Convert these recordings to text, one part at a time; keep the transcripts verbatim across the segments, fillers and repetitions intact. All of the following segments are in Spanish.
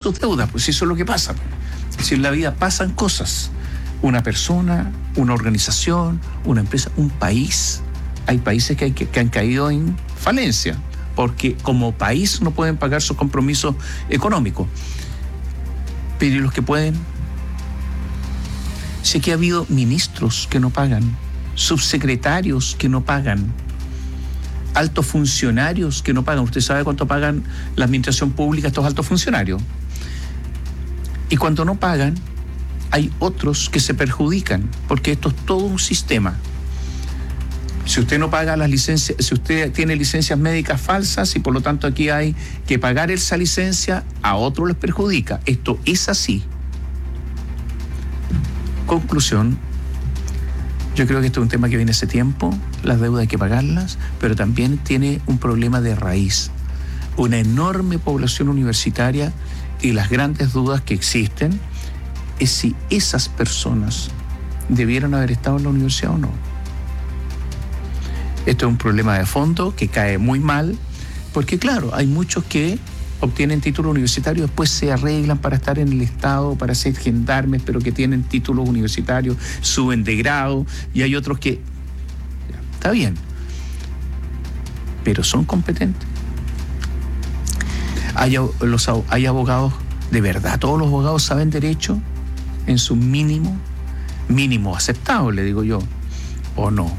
tus deudas, pues eso es lo que pasa. Si en la vida pasan cosas, una persona, una organización, una empresa, un país, hay países que, hay, que, que han caído en falencia, porque como país no pueden pagar sus compromisos económicos. Pero ¿y los que pueden? Sé que ha habido ministros que no pagan, subsecretarios que no pagan, altos funcionarios que no pagan. ¿Usted sabe cuánto pagan la administración pública estos altos funcionarios? Y cuando no pagan, hay otros que se perjudican, porque esto es todo un sistema. Si usted no paga las licencias, si usted tiene licencias médicas falsas y por lo tanto aquí hay que pagar esa licencia, a otros les perjudica. Esto es así. Conclusión, yo creo que esto es un tema que viene hace tiempo, las deudas hay que pagarlas, pero también tiene un problema de raíz. Una enorme población universitaria y las grandes dudas que existen es si esas personas debieran haber estado en la universidad o no. Esto es un problema de fondo que cae muy mal, porque claro, hay muchos que obtienen títulos universitarios, después se arreglan para estar en el Estado, para ser gendarmes, pero que tienen títulos universitarios, suben de grado, y hay otros que, está bien, pero son competentes. Hay, los, hay abogados, de verdad, todos los abogados saben derecho en su mínimo, mínimo aceptable, digo yo, o no.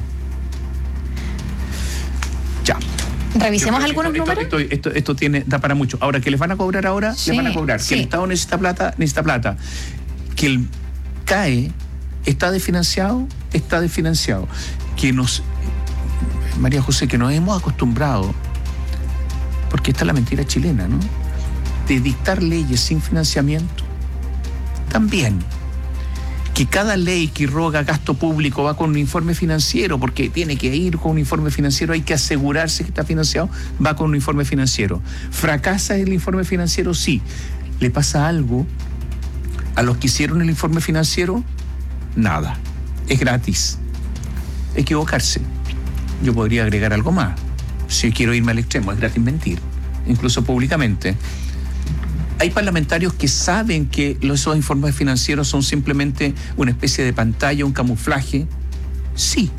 Ya. Revisemos algunos esto, números. Esto, esto, esto, esto tiene, da para mucho. Ahora, que les van a cobrar ahora, sí, les van a cobrar. Sí. Que el Estado necesita plata, necesita plata. Que el C A E está desfinanciado, está desfinanciado. Que nos, María José, que nos hemos acostumbrado, porque esta es la mentira chilena, ¿no? De dictar leyes sin financiamiento. También. Que cada ley que roga gasto público va con un informe financiero, porque tiene que ir con un informe financiero, hay que asegurarse que está financiado, va con un informe financiero. ¿Fracasa el informe financiero? Sí. ¿Le pasa algo a los que hicieron el informe financiero? Nada. Es gratis. Equivocarse. Yo podría agregar algo más. Si quiero irme al extremo, es gratis mentir, incluso públicamente. Hay parlamentarios que saben que esos informes financieros son simplemente una especie de pantalla, un camuflaje. Sí.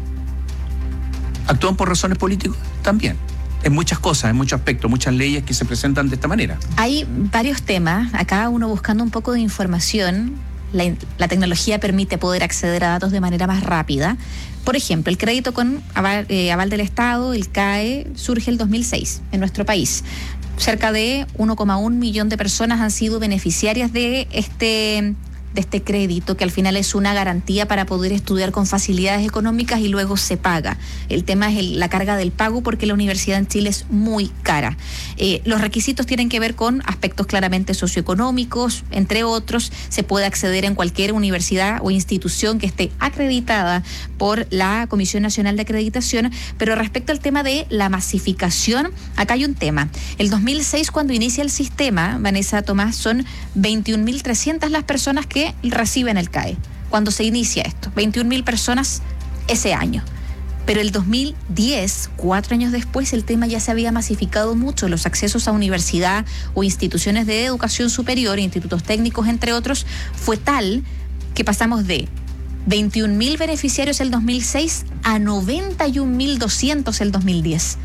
¿Actúan por razones políticas? También. En muchas cosas, en muchos aspectos, muchas leyes que se presentan de esta manera. Hay varios temas, acá uno buscando un poco de información. La, la tecnología permite poder acceder a datos de manera más rápida. Por ejemplo, el crédito con aval, eh, aval del Estado, el C A E, surge el dos mil seis en nuestro país. Cerca de uno coma uno millón de personas han sido beneficiarias de este, de este crédito, que al final es una garantía para poder estudiar con facilidades económicas y luego se paga. El tema es el, la carga del pago, porque la universidad en Chile es muy cara. Eh, los requisitos tienen que ver con aspectos claramente socioeconómicos, entre otros. Se puede acceder en cualquier universidad o institución que esté acreditada por la Comisión Nacional de Acreditación, pero respecto al tema de la masificación, acá hay un tema. El dos mil seis, cuando inicia el sistema, Vanessa Tomás, son veintiún mil trescientas las personas que reciben el C A E. Cuando se inicia esto, veintiún mil personas ese año. Pero el dos mil diez, cuatro años después, el tema ya se había masificado mucho. Los accesos a universidad o instituciones de educación superior, institutos técnicos, entre otros, fue tal que pasamos de veintiún mil beneficiarios el dos mil seis a noventa y un mil doscientos el dos mil diez.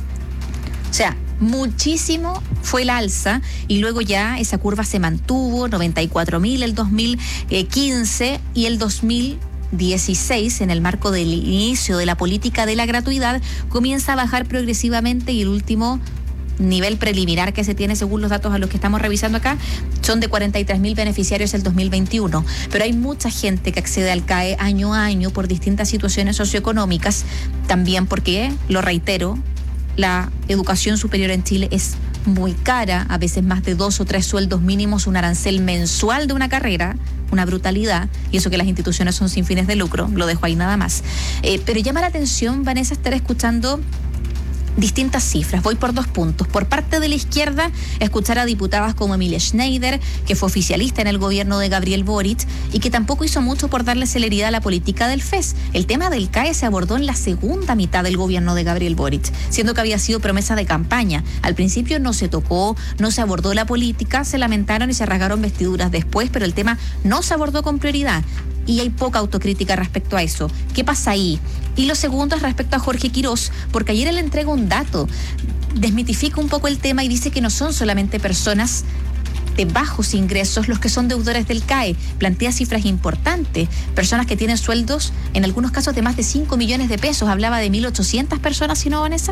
O sea, muchísimo fue el alza, y luego ya esa curva se mantuvo, noventa y cuatro mil el dos mil quince, y el dos mil dieciséis, en el marco del inicio de la política de la gratuidad, comienza a bajar progresivamente, y el último nivel preliminar que se tiene, según los datos a los que estamos revisando acá, son de cuarenta y tres mil beneficiarios el dos mil veintiuno. Pero hay mucha gente que accede al C A E año a año por distintas situaciones socioeconómicas, también porque, lo reitero, la educación superior en Chile es muy cara, a veces más de dos o tres sueldos mínimos, un arancel mensual de una carrera, una brutalidad, y eso que las instituciones son sin fines de lucro, lo dejo ahí nada más. Eh, pero llama la atención, Vanessa, estar escuchando distintas cifras. Voy por dos puntos. Por parte de la izquierda, escuchar a diputadas como Emilia Schneider, que fue oficialista en el gobierno de Gabriel Boric y que tampoco hizo mucho por darle celeridad a la política del F E S. El tema del C A E se abordó en la segunda mitad del gobierno de Gabriel Boric, siendo que había sido promesa de campaña. Al principio no se tocó, no se abordó la política, se lamentaron y se rasgaron vestiduras después, pero el tema no se abordó con prioridad. Y hay poca autocrítica respecto a eso. ¿Qué pasa ahí? Y lo segundo es respecto a Jorge Quirós, porque ayer él le entrega un dato, desmitifica un poco el tema y dice que no son solamente personas de bajos ingresos los que son deudores del C A E. Plantea cifras importantes, personas que tienen sueldos, en algunos casos de más de cinco millones de pesos. Hablaba de mil ochocientas personas, ¿sí no, Vanessa?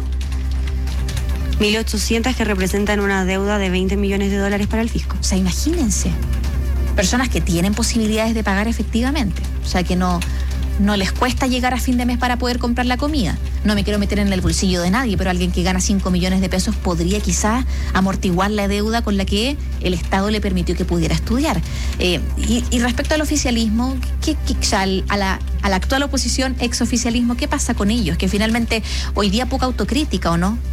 mil ochocientas que representan una deuda de veinte millones de dólares para el fisco. O sea, imagínense. Personas que tienen posibilidades de pagar efectivamente. O sea, que no, no les cuesta llegar a fin de mes para poder comprar la comida. No me quiero meter en el bolsillo de nadie, pero alguien que gana cinco millones de pesos podría quizás amortiguar la deuda con la que el Estado le permitió que pudiera estudiar. Eh, y, y respecto al oficialismo, ¿qué, qué, a, la, a la actual oposición, exoficialismo, ¿qué pasa con ellos? Que finalmente hoy día poca autocrítica, ¿o no?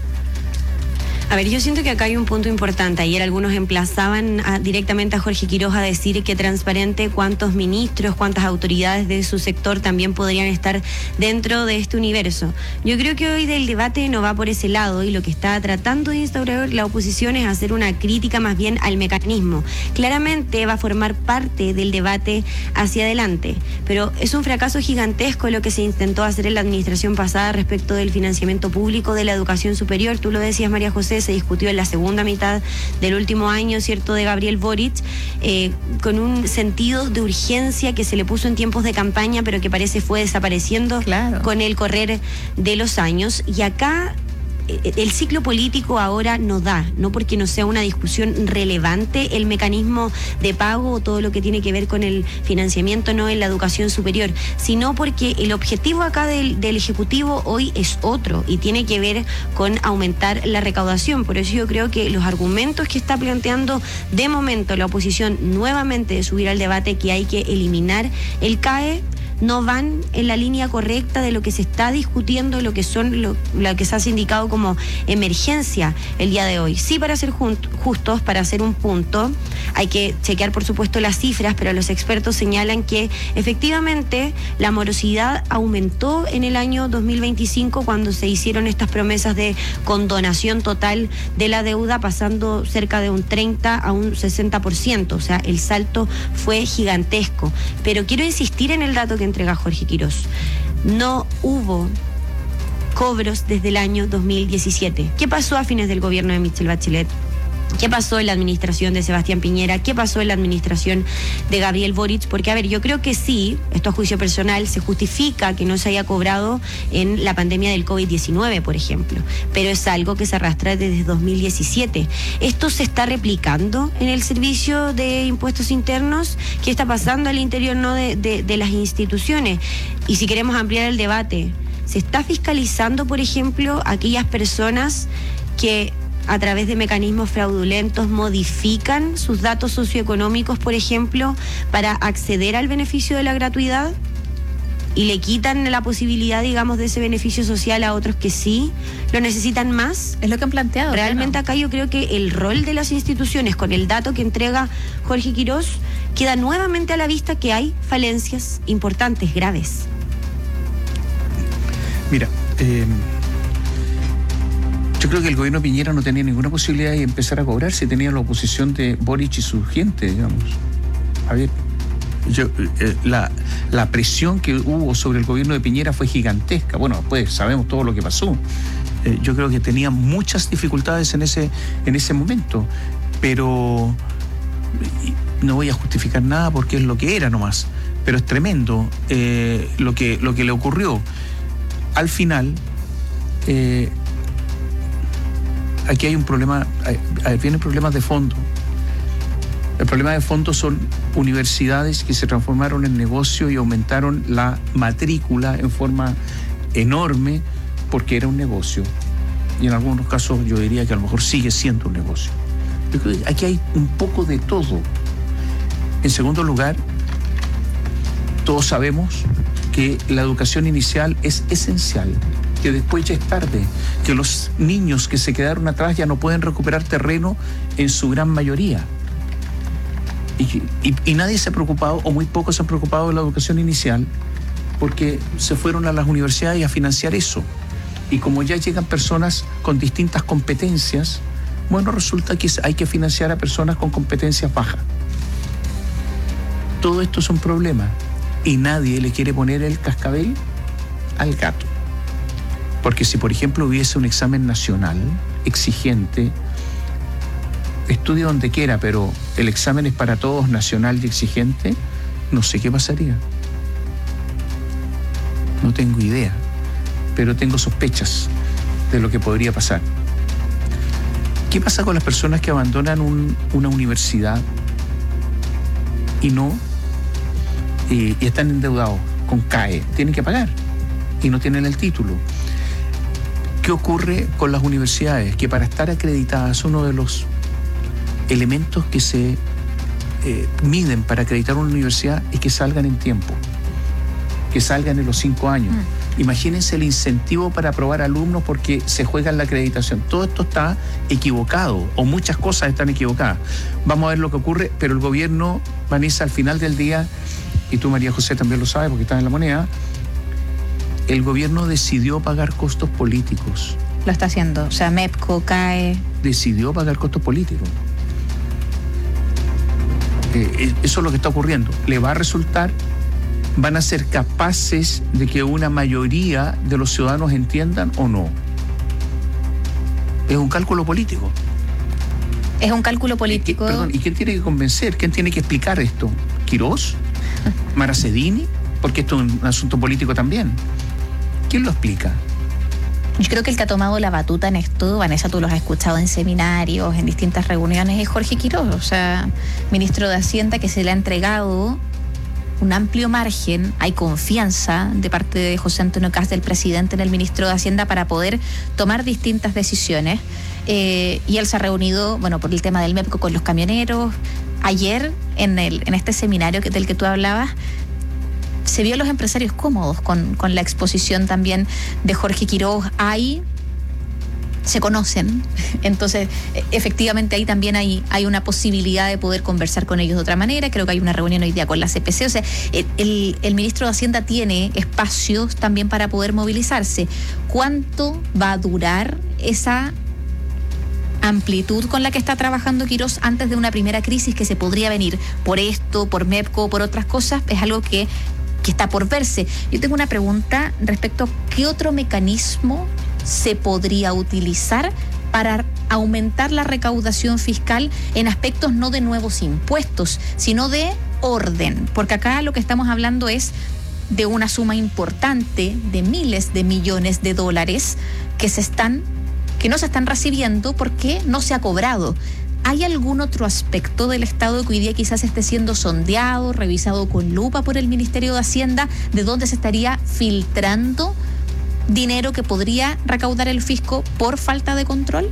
A ver, yo siento que acá hay un punto importante. Ayer algunos emplazaban a, directamente a Jorge Quirós a decir que transparente cuántos ministros, cuántas autoridades de su sector también podrían estar dentro de este universo. Yo creo que hoy el debate no va por ese lado y lo que está tratando de instaurar la oposición es hacer una crítica más bien al mecanismo. Claramente va a formar parte del debate hacia adelante, pero es un fracaso gigantesco lo que se intentó hacer en la administración pasada respecto del financiamiento público de la educación superior. Tú lo decías, María José, se discutió en la segunda mitad del último año, ¿cierto?, de Gabriel Boric, eh, con un sentido de urgencia que se le puso en tiempos de campaña, pero que parece fue desapareciendo claro. con el correr de los años. Y acá el ciclo político ahora no da, no porque no sea una discusión relevante el mecanismo de pago o todo lo que tiene que ver con el financiamiento no en la educación superior, sino porque el objetivo acá del, del Ejecutivo hoy es otro y tiene que ver con aumentar la recaudación. Por eso yo creo que los argumentos que está planteando de momento la oposición nuevamente de subir al debate que hay que eliminar el C A E no van en la línea correcta de lo que se está discutiendo, lo que son lo, lo que se ha indicado como emergencia el día de hoy. Sí, para ser justos, para hacer un punto, hay que chequear por supuesto las cifras, pero los expertos señalan que efectivamente la morosidad aumentó en el año dos mil veinticinco cuando se hicieron estas promesas de condonación total de la deuda, pasando cerca de un treinta a un sesenta por ciento, o sea, el salto fue gigantesco. Pero quiero insistir en el dato que entrega Jorge Quirós. No hubo cobros desde el año dos mil diecisiete. ¿Qué pasó a fines del gobierno de Michelle Bachelet? ¿Qué pasó en la administración de Sebastián Piñera? ¿Qué pasó en la administración de Gabriel Boric? Porque, a ver, yo creo que sí, esto a juicio personal, se justifica que no se haya cobrado en la pandemia del COVID diecinueve, por ejemplo, pero es algo que se arrastra desde dos mil diecisiete. ¿Esto se está replicando en el servicio de impuestos internos? ¿Qué está pasando al interior no de, de, de las instituciones? Y si queremos ampliar el debate, ¿se está fiscalizando, por ejemplo, aquellas personas que a través de mecanismos fraudulentos modifican sus datos socioeconómicos, por ejemplo, para acceder al beneficio de la gratuidad y le quitan la posibilidad, digamos, de ese beneficio social a otros que sí lo necesitan más? Es lo que han planteado. Realmente claro. Acá yo creo que el rol de las instituciones, con el dato que entrega Jorge Quirós, queda nuevamente a la vista que hay falencias importantes, graves. Mira, eh... yo creo que el gobierno de Piñera no tenía ninguna posibilidad de empezar a cobrar si tenía la oposición de Boric y su gente, digamos. A ver, yo, eh, la, la presión que hubo sobre el gobierno de Piñera fue gigantesca. Bueno, después sabemos todo lo que pasó. Eh, yo creo que tenía muchas dificultades en ese, en ese momento, pero no voy a justificar nada porque es lo que era nomás. Pero es tremendo eh, lo que, lo que le ocurrió. Al final, eh, aquí hay un problema, hay, vienen problemas de fondo. El problema de fondo son universidades que se transformaron en negocio y aumentaron la matrícula en forma enorme porque era un negocio. Y en algunos casos yo diría que a lo mejor sigue siendo un negocio. Yo creo que aquí hay un poco de todo. En segundo lugar, todos sabemos que la educación inicial es esencial. que después ya es tarde, que los niños que se quedaron atrás ya no pueden recuperar terreno en su gran mayoría. Y, y, y nadie se ha preocupado, o muy pocos se han preocupado de la educación inicial, porque se fueron a las universidades a financiar eso. Y como ya llegan personas con distintas competencias, bueno, resulta que hay que financiar a personas con competencias bajas. Todo esto es un problema y nadie le quiere poner el cascabel al gato. Porque si, por ejemplo, hubiese un examen nacional exigente, estudie donde quiera, pero el examen es para todos, nacional y exigente, no sé qué pasaría. No tengo idea, pero tengo sospechas de lo que podría pasar. ¿Qué pasa con las personas que abandonan un, una universidad y no y, y están endeudados con C A E? Tienen que pagar y no tienen el título. ¿Qué ocurre con las universidades? Que para estar acreditadas, uno de los elementos que se eh, miden para acreditar una universidad es que salgan en tiempo, que salgan en los cinco años. Mm. Imagínense el incentivo para aprobar alumnos porque se juega en la acreditación. Todo esto está equivocado, o muchas cosas están equivocadas. Vamos a ver lo que ocurre, pero el gobierno, Vanessa, al final del día, y tú, María José, también lo sabes porque estás en La Moneda, el gobierno decidió pagar costos políticos. Lo está haciendo, o sea, MEPCO, C A E. Decidió pagar costos políticos. Eh, eso es lo que está ocurriendo. Le va a resultar, van a ser capaces de que una mayoría de los ciudadanos entiendan o no. Es un cálculo político. Es un cálculo político. ¿Y, perdón, ¿y quién tiene que convencer? ¿Quién tiene que explicar esto? ¿Quirós? ¿Maracedini? Porque esto es un asunto político también. ¿Quién lo explica? Yo creo que el que ha tomado la batuta en esto, Vanessa, tú lo has escuchado en seminarios, en distintas reuniones, es Jorge Quirós, o sea, ministro de Hacienda, que se le ha entregado un amplio margen. Hay confianza de parte de José Antonio Kast, del presidente, en el ministro de Hacienda para poder tomar distintas decisiones. Eh, y él se ha reunido, bueno, por el tema del MEPCO con los camioneros. Ayer, en, el, en este seminario que, del que tú hablabas, se vio a los empresarios cómodos con, con la exposición también de Jorge Quirós. Ahí se conocen, entonces efectivamente ahí también hay, hay una posibilidad de poder conversar con ellos de otra manera. Creo que hay una reunión hoy día con la C P C, o sea, el, el, el ministro de Hacienda tiene espacios también para poder movilizarse. ¿Cuánto va a durar esa amplitud con la que está trabajando Quirós antes de una primera crisis que se podría venir por esto, por MEPCO, por otras cosas? Es algo que, que está por verse. Yo tengo una pregunta respecto a qué otro mecanismo se podría utilizar para aumentar la recaudación fiscal en aspectos no de nuevos impuestos, sino de orden, porque acá lo que estamos hablando es de una suma importante de miles de millones de dólares que se están que no se están recibiendo porque no se ha cobrado. ¿Hay algún otro aspecto del Estado que hoy día quizás esté siendo sondeado, revisado con lupa por el Ministerio de Hacienda, de dónde se estaría filtrando dinero que podría recaudar el fisco por falta de control?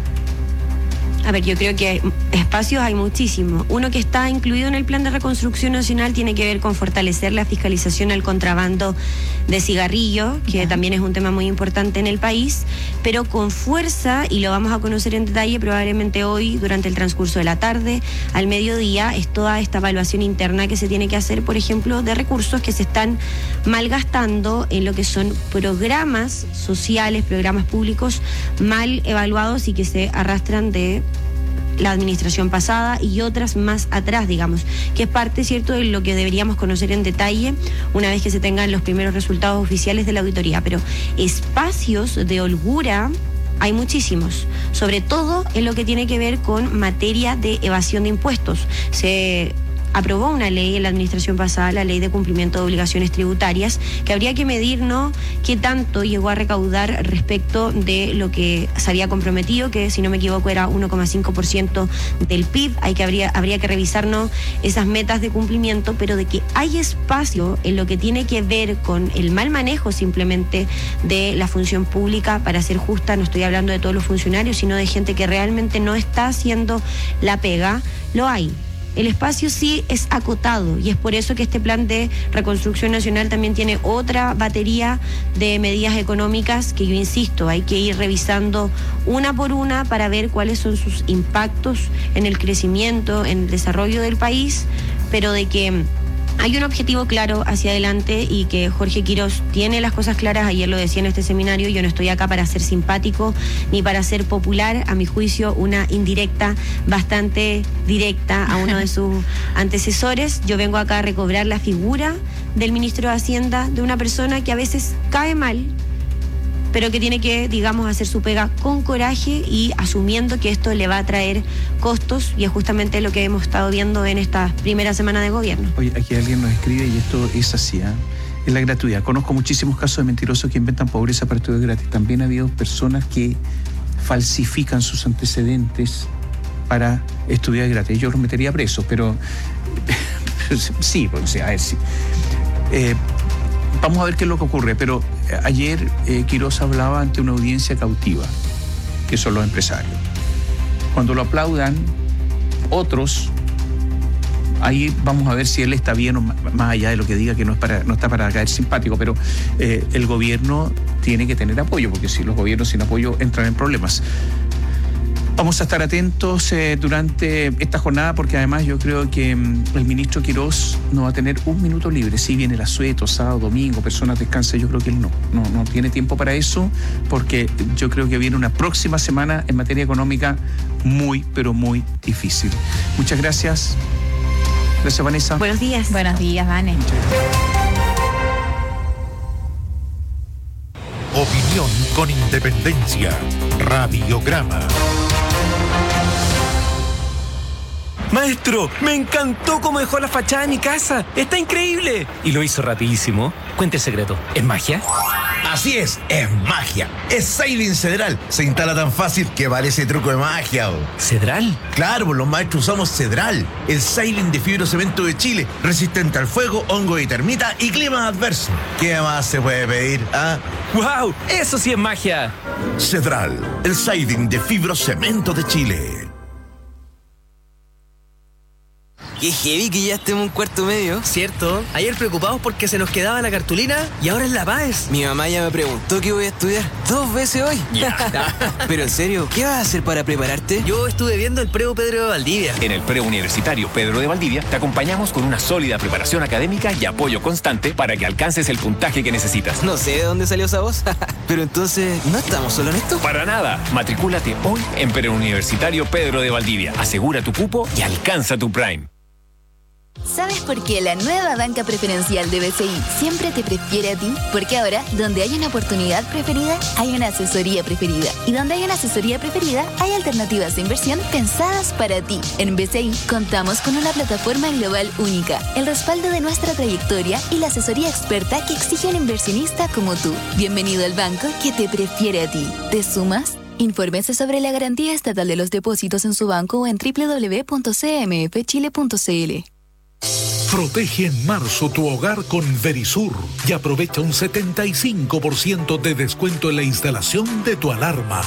A ver, yo creo que hay espacios hay muchísimos. Uno que está incluido en el Plan de Reconstrucción Nacional tiene que ver con fortalecer la fiscalización al contrabando de cigarrillos, que yeah. también es un tema muy importante en el país, pero con fuerza, y lo vamos a conocer en detalle probablemente hoy durante el transcurso de la tarde, al mediodía, es toda esta evaluación interna que se tiene que hacer, por ejemplo, de recursos que se están malgastando en lo que son programas sociales, programas públicos mal evaluados y que se arrastran de la administración pasada y otras más atrás, digamos, que es parte, cierto, de lo que deberíamos conocer en detalle una vez que se tengan los primeros resultados oficiales de la auditoría. Pero espacios de holgura hay muchísimos, sobre todo en lo que tiene que ver con materia de evasión de impuestos. Se aprobó una ley en la administración pasada, la ley de cumplimiento de obligaciones tributarias, que habría que medir, ¿no?, qué tanto llegó a recaudar respecto de lo que se había comprometido, que si no me equivoco era uno coma cinco por ciento del P I B. Hay que habría, habría que revisar, ¿no?, esas metas de cumplimiento, pero de que hay espacio en lo que tiene que ver con el mal manejo simplemente de la función pública. Para ser justa, no estoy hablando de todos los funcionarios, sino de gente que realmente no está haciendo la pega, lo hay. El espacio sí es acotado y es por eso que este plan de reconstrucción nacional también tiene otra batería de medidas económicas que yo insisto, hay que ir revisando una por una para ver cuáles son sus impactos en el crecimiento, en el desarrollo del país, pero de que hay un objetivo claro hacia adelante y que Jorge Quirós tiene las cosas claras. Ayer lo decía en este seminario, yo no estoy acá para ser simpático ni para ser popular. A mi juicio, una indirecta bastante directa a uno de sus antecesores. Yo vengo acá a recobrar la figura del ministro de Hacienda, de una persona que a veces cae mal, pero que tiene que, digamos, hacer su pega con coraje y asumiendo que esto le va a traer costos, y es justamente lo que hemos estado viendo en esta primera semana de gobierno. Oye, aquí alguien nos escribe y esto es así, ¿eh? Es la gratuidad. Conozco muchísimos casos de mentirosos que inventan pobreza para estudios gratis. También ha habido personas que falsifican sus antecedentes para estudiar gratis. Yo los metería presos, pero sí, o sea, a ver, sí. Eh, Vamos a ver qué es lo que ocurre, pero ayer eh, Quirós hablaba ante una audiencia cautiva, que son los empresarios. Cuando lo aplaudan otros, ahí vamos a ver si él está bien o más allá de lo que diga, que no, es para, no está para caer simpático, pero eh, el gobierno tiene que tener apoyo, porque si los gobiernos sin apoyo entran en problemas. Vamos a estar atentos eh, durante esta jornada, porque además yo creo que mm, el ministro Quirós no va a tener un minuto libre. Si viene el asueto, sábado, domingo, personas descansan, yo creo que él no, no, no tiene tiempo para eso, porque yo creo que viene una próxima semana en materia económica muy, pero muy difícil. Muchas gracias. Gracias, Vanessa. Buenos días. Buenos días, Vane. Opinión con independencia. Radiograma. Maestro, me encantó cómo dejó la fachada de mi casa. Está increíble. Y lo hizo rapidísimo. Cuente el secreto. ¿Es magia? Así es, es magia. Es Cedral Cedral. Se instala tan fácil que parece truco de magia. Oh. ¿Cedral? Claro, pues los maestros usamos Cedral, el Cedral de fibrocemento de Chile, resistente al fuego, hongo y termita y clima adverso. ¿Qué más se puede pedir? ¿Ah? ¡Wow! ¡Eso sí es magia! Cedral, el Cedral de fibrocemento de Chile. Qué heavy que ya estemos en cuarto medio. Cierto, ayer preocupados porque se nos quedaba la cartulina y ahora es La Paz. Mi mamá ya me preguntó qué voy a estudiar dos veces hoy. Yeah. Pero en serio, ¿qué vas a hacer para prepararte? Yo estuve viendo el Preu Pedro de Valdivia. En el Preuniversitario Pedro de Valdivia te acompañamos con una sólida preparación académica y apoyo constante para que alcances el puntaje que necesitas. No sé de dónde salió esa voz. Pero entonces, ¿no estamos solo en esto? Para nada. Matricúlate hoy en Preuniversitario Pedro de Valdivia. Asegura tu cupo y alcanza tu Prime. ¿Sabes por qué la nueva banca preferencial de B C I siempre te prefiere a ti? Porque ahora, donde hay una oportunidad preferida, hay una asesoría preferida. Y donde hay una asesoría preferida, hay alternativas de inversión pensadas para ti. En B C I contamos con una plataforma global única, el respaldo de nuestra trayectoria y la asesoría experta que exige un inversionista como tú. Bienvenido al banco que te prefiere a ti. ¿Te sumas? Infórmese sobre la garantía estatal de los depósitos en su banco o en doble u doble u doble u punto c m f chile punto c l. Protege en marzo tu hogar con Verisur y aprovecha un setenta y cinco por ciento de descuento en la instalación de tu alarma.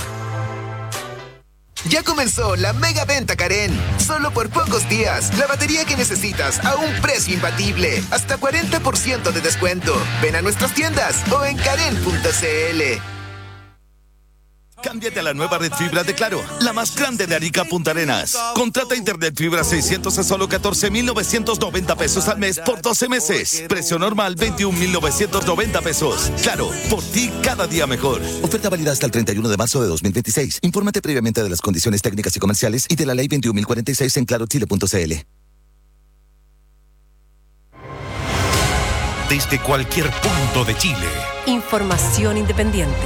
Ya comenzó la mega venta Karen. Solo por pocos días. La batería que necesitas a un precio imbatible. Hasta cuarenta por ciento de descuento. Ven a nuestras tiendas o en karen punto c l. Cámbiate a la nueva red fibra de Claro, la más grande de Arica Punta Arenas. Contrata internet fibra seiscientos a solo catorce mil novecientos noventa pesos al mes por doce meses. Precio normal veintiún mil novecientos noventa pesos. Claro, por ti cada día mejor. Oferta válida hasta el treinta y uno de marzo de dos mil veintiséis. Infórmate previamente de las condiciones técnicas y comerciales y de la ley veintiún mil cuarenta y seis en claro chile punto c l. Desde cualquier punto de Chile. Información independiente.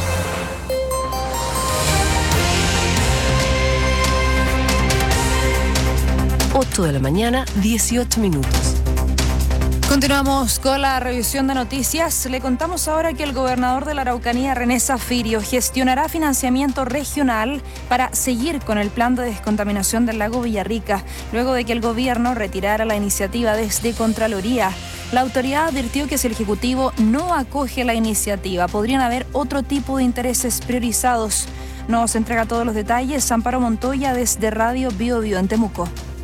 ocho de la mañana, dieciocho minutos. Continuamos con la revisión de noticias. Le contamos ahora que el gobernador de la Araucanía, René Zafirio, gestionará financiamiento regional para seguir con el plan de descontaminación del lago Villarrica, luego de que el gobierno retirara la iniciativa desde Contraloría. La autoridad advirtió que si el Ejecutivo no acoge la iniciativa, podrían haber otro tipo de intereses priorizados. Nos entrega todos los detalles Amparo Montoya desde Radio Bio Bio en Temuco.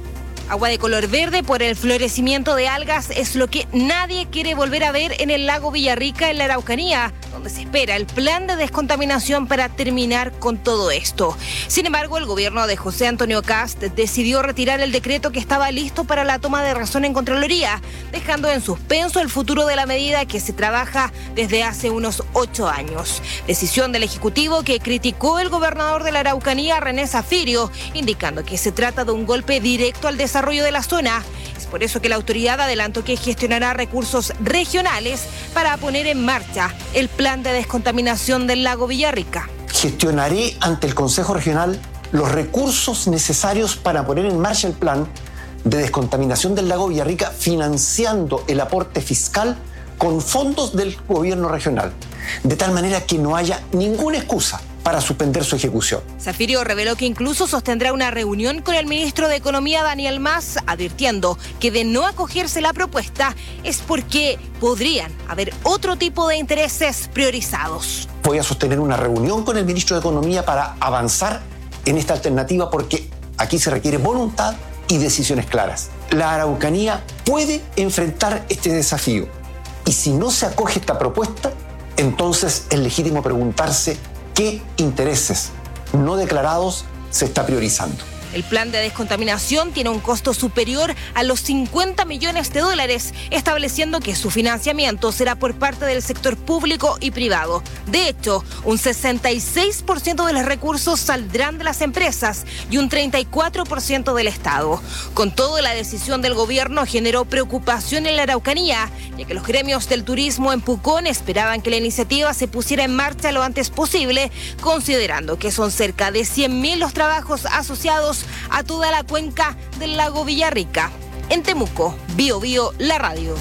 Agua de color verde por el florecimiento de algas es lo que nadie quiere volver a ver en el lago Villarrica, en la Araucanía, donde se espera el plan de descontaminación para terminar con todo esto. Sin embargo, el gobierno de José Antonio Kast decidió retirar el decreto que estaba listo para la toma de razón en Contraloría, dejando en suspenso el futuro de la medida que se trabaja desde hace unos ocho años. Decisión del Ejecutivo que criticó el gobernador de la Araucanía, René Zafirio, indicando que se trata de un golpe directo al desarrollo desarrollo de la zona. Es por eso que la autoridad adelantó que gestionará recursos regionales para poner en marcha el plan de descontaminación del lago Villarrica. Gestionaré ante el Consejo Regional los recursos necesarios para poner en marcha el plan de descontaminación del lago Villarrica, financiando el aporte fiscal con fondos del gobierno regional, de tal manera que no haya ninguna excusa para suspender su ejecución. Zafirio reveló que incluso sostendrá una reunión con el ministro de Economía, Daniel Mas, advirtiendo que de no acogerse la propuesta es porque podrían haber otro tipo de intereses priorizados. Voy a sostener una reunión con el ministro de Economía para avanzar en esta alternativa, porque aquí se requiere voluntad y decisiones claras. La Araucanía puede enfrentar este desafío, y si no se acoge esta propuesta, entonces es legítimo preguntarse qué intereses no declarados se está priorizando. El plan de descontaminación tiene un costo superior a los cincuenta millones de dólares, estableciendo que su financiamiento será por parte del sector público y privado. De hecho, un sesenta y seis por ciento de los recursos saldrán de las empresas y un treinta y cuatro por ciento del Estado. Con todo, la decisión del gobierno generó preocupación en la Araucanía, ya que los gremios del turismo en Pucón esperaban que la iniciativa se pusiera en marcha lo antes posible, considerando que son cerca de cien mil los trabajos asociados a toda la cuenca del lago Villarrica. En Temuco, Bio Bio, la radio.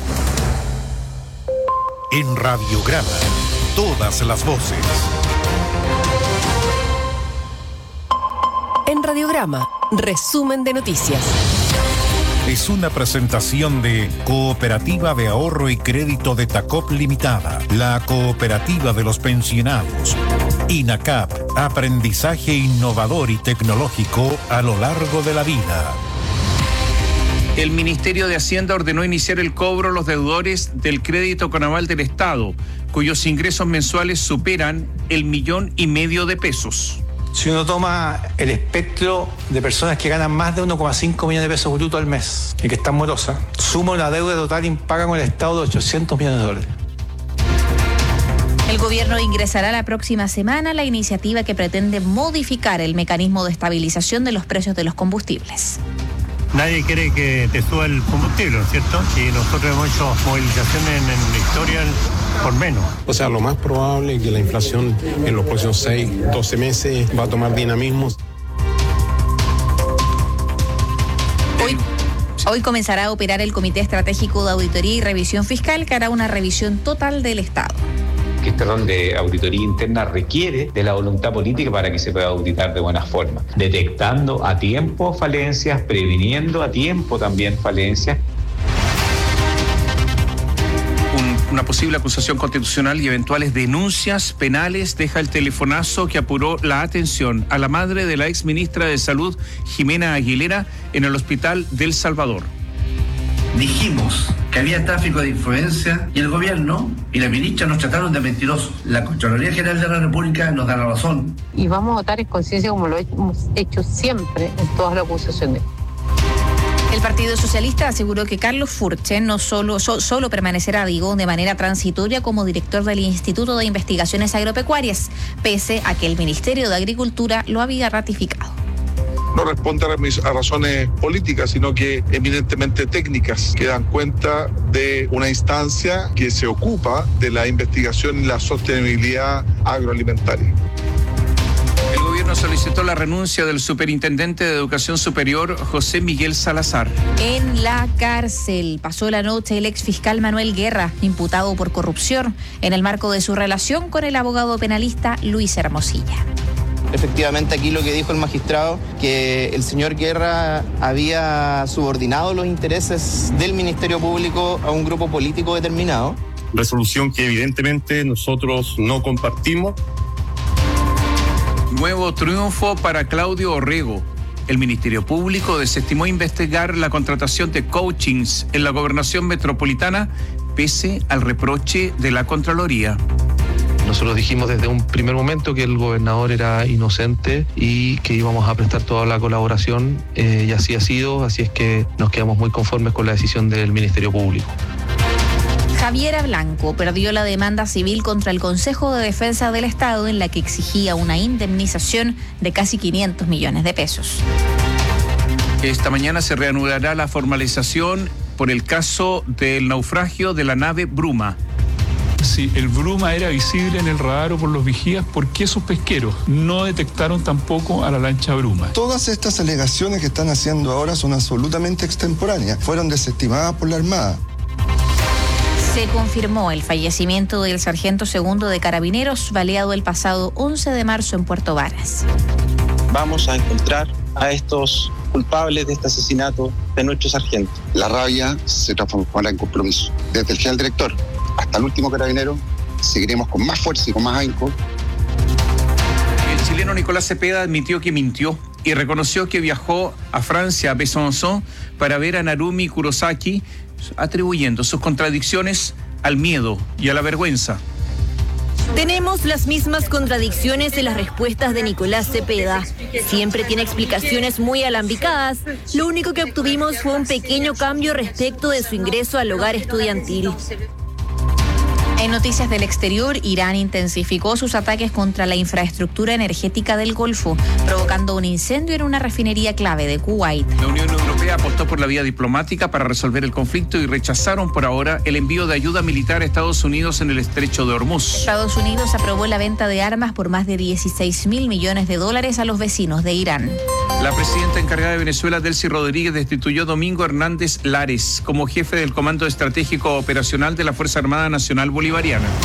En Radiograma, todas las voces. En Radiograma, resumen de noticias. Es una presentación de Cooperativa de Ahorro y Crédito de Tacop Limitada, la cooperativa de los pensionados. INACAP, aprendizaje innovador y tecnológico a lo largo de la vida. El Ministerio de Hacienda ordenó iniciar el cobro a los deudores del crédito con aval del Estado, cuyos ingresos mensuales superan el millón y medio de pesos. Si uno toma el espectro de personas que ganan más de uno coma cinco millones de pesos brutos al mes y que están morosas, suma una deuda total impaga con el Estado de ochocientos millones de dólares. El gobierno ingresará la próxima semana la iniciativa que pretende modificar el mecanismo de estabilización de los precios de los combustibles. Nadie quiere que te suba el combustible, ¿no es cierto? Y nosotros hemos hecho movilizaciones en, en la historia por menos. O sea, lo más probable es que la inflación en los próximos seis, doce meses va a tomar dinamismo. Hoy, hoy comenzará a operar el Comité Estratégico de Auditoría y Revisión Fiscal, que hará una revisión total del Estado. Que este rol de auditoría interna requiere de la voluntad política para que se pueda auditar de buena forma, detectando a tiempo falencias, previniendo a tiempo también falencias. Un, una posible acusación constitucional y eventuales denuncias penales deja el telefonazo que apuró la atención a la madre de la ex ministra de Salud, Jimena Aguilera, en el Hospital del Salvador. Dijimos que había tráfico de influencia y el gobierno y la ministra nos trataron de mentirosos. La Contraloría General de la República nos da la razón. Y vamos a votar en conciencia como lo hemos hecho siempre en todas las acusaciones. El Partido Socialista aseguró que Carlos Furche no solo, so, solo permanecerá, digo, de manera transitoria como director del Instituto de Investigaciones Agropecuarias, pese a que el Ministerio de Agricultura lo había ratificado. No responde a razones políticas, sino que eminentemente técnicas, que dan cuenta de una instancia que se ocupa de la investigación y la sostenibilidad agroalimentaria. El gobierno solicitó la renuncia del superintendente de Educación Superior, José Miguel Salazar. En la cárcel pasó la noche el exfiscal Manuel Guerra, imputado por corrupción, en el marco de su relación con el abogado penalista Luis Hermosilla. Efectivamente, aquí lo que dijo el magistrado, que el señor Guerra había subordinado los intereses del Ministerio Público a un grupo político determinado. Resolución que evidentemente nosotros no compartimos. Nuevo triunfo para Claudio Orrego. El Ministerio Público desestimó investigar la contratación de coachings en la gobernación metropolitana pese al reproche de la Contraloría. Nosotros dijimos desde un primer momento que el gobernador era inocente y que íbamos a prestar toda la colaboración, eh, y así ha sido, así es que nos quedamos muy conformes con la decisión del Ministerio Público. Javiera Blanco perdió la demanda civil contra el Consejo de Defensa del Estado en la que exigía una indemnización de casi quinientos millones de pesos. Esta mañana se reanudará la formalización por el caso del naufragio de la nave Bruma. Si el Bruma era visible en el radar o por los vigías, ¿por qué esos pesqueros no detectaron tampoco a la lancha Bruma? Todas estas alegaciones que están haciendo ahora son absolutamente extemporáneas. Fueron desestimadas por la Armada. Se confirmó el fallecimiento del sargento segundo de Carabineros, baleado el pasado once de marzo en Puerto Varas. Vamos a encontrar a estos culpables de este asesinato de nuestro sargento. La rabia se transformará en compromiso. Desde el general director hasta el último carabinero, seguiremos con más fuerza y con más ahínco. El chileno Nicolás Cepeda admitió que mintió y reconoció que viajó a Francia, a Besançon, para ver a Narumi Kurosaki, atribuyendo sus contradicciones al miedo y a la vergüenza. Tenemos las mismas contradicciones en las respuestas de Nicolás Cepeda. Siempre tiene explicaciones muy alambicadas. Lo único que obtuvimos fue un pequeño cambio respecto de su ingreso al hogar estudiantil. En noticias del exterior, Irán intensificó sus ataques contra la infraestructura energética del Golfo, provocando un incendio en una refinería clave de Kuwait. La Unión Europea apostó por la vía diplomática para resolver el conflicto y rechazaron por ahora el envío de ayuda militar a Estados Unidos en el estrecho de Hormuz. Estados Unidos aprobó la venta de armas por más de dieciséis mil millones de dólares a los vecinos de Irán. La presidenta encargada de Venezuela, Delcy Rodríguez, destituyó a Domingo Hernández Lares como jefe del Comando Estratégico Operacional de la Fuerza Armada Nacional Bolivariana.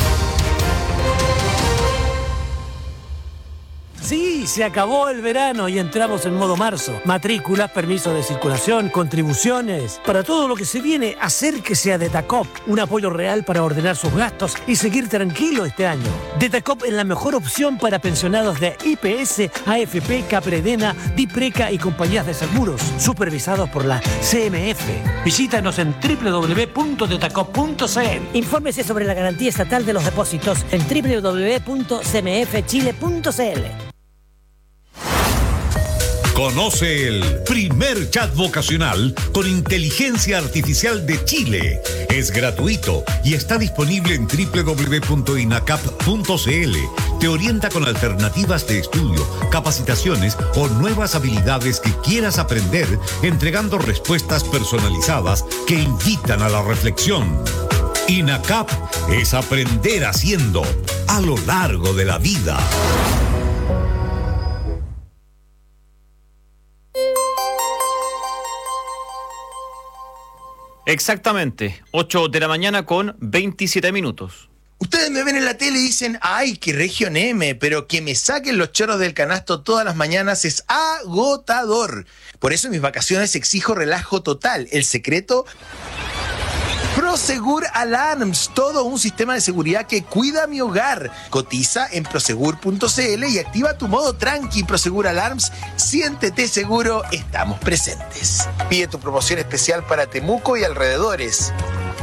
Sí, se acabó el verano y entramos en modo marzo. Matrículas, permisos de circulación, contribuciones. Para todo lo que se viene, acérquese a Detacop. Un apoyo real para ordenar sus gastos y seguir tranquilo este año. Detacop es la mejor opción para pensionados de I P S, A F P, Capredena, Dipreca y compañías de seguros, supervisados por la C M F. Visítanos en doble u doble u doble u punto detacop punto c l. Infórmese sobre la garantía estatal de los depósitos en doble u doble u doble u punto c m f chile punto c l. Conoce el primer chat vocacional con inteligencia artificial de Chile. Es gratuito y está disponible en doble u doble u doble u punto inacap punto c l. Te orienta con alternativas de estudio, capacitaciones o nuevas habilidades que quieras aprender, entregando respuestas personalizadas que invitan a la reflexión. INACAP es aprender haciendo a lo largo de la vida. Exactamente, ocho de la mañana con veintisiete minutos. Ustedes me ven en la tele y dicen, ay, qué región M, pero que me saquen los chorros del canasto todas las mañanas es agotador. Por eso en mis vacaciones exijo relajo total. El secreto... Prosegur Alarms, todo un sistema de seguridad que cuida mi hogar. Cotiza en prosegur punto c l y activa tu modo tranqui. Prosegur Alarms, siéntete seguro, estamos presentes. Pide tu promoción especial para Temuco y alrededores.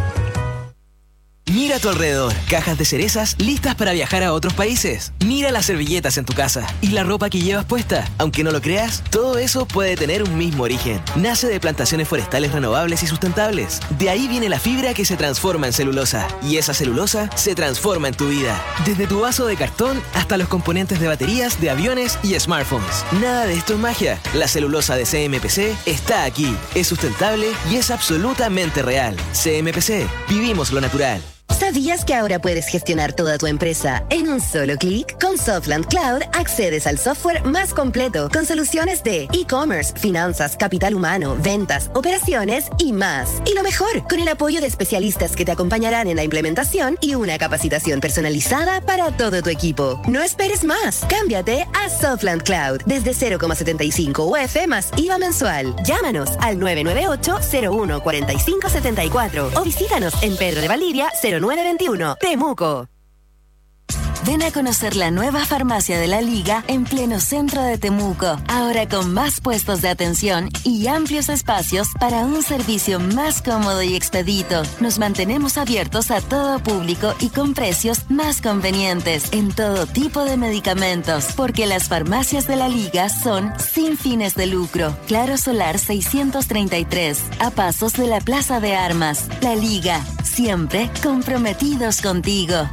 Mira a tu alrededor, cajas de cerezas listas para viajar a otros países. Mira las servilletas en tu casa y la ropa que llevas puesta. Aunque no lo creas, todo eso puede tener un mismo origen. Nace de plantaciones forestales renovables y sustentables. De ahí viene la fibra que se transforma en celulosa. Y esa celulosa se transforma en tu vida. Desde tu vaso de cartón hasta los componentes de baterías, de aviones y smartphones. Nada de esto es magia. La celulosa de C M P C está aquí. Es sustentable y es absolutamente real. C M P C. Vivimos lo natural. ¿Sabías que ahora puedes gestionar toda tu empresa en un solo clic? Con Softland Cloud accedes al software más completo con soluciones de e-commerce, finanzas, capital humano, ventas, operaciones y más. Y lo mejor, con el apoyo de especialistas que te acompañarán en la implementación y una capacitación personalizada para todo tu equipo. No esperes más. Cámbiate a Softland Cloud desde cero coma setenta y cinco U F más I V A mensual. Llámanos al nueve nueve ocho, cero uno, cuatro cinco siete cuatro o visítanos en Pedro de Valdivia cero nueve veintiuno, Temuco. Ven a conocer la nueva farmacia de la Liga en pleno centro de Temuco. Ahora con más puestos de atención y amplios espacios para un servicio más cómodo y expedito. Nos mantenemos abiertos a todo público y con precios más convenientes en todo tipo de medicamentos, porque las farmacias de la Liga son sin fines de lucro. Claro Solar seiscientos treinta y tres, a pasos de la Plaza de Armas. La Liga, siempre comprometidos contigo.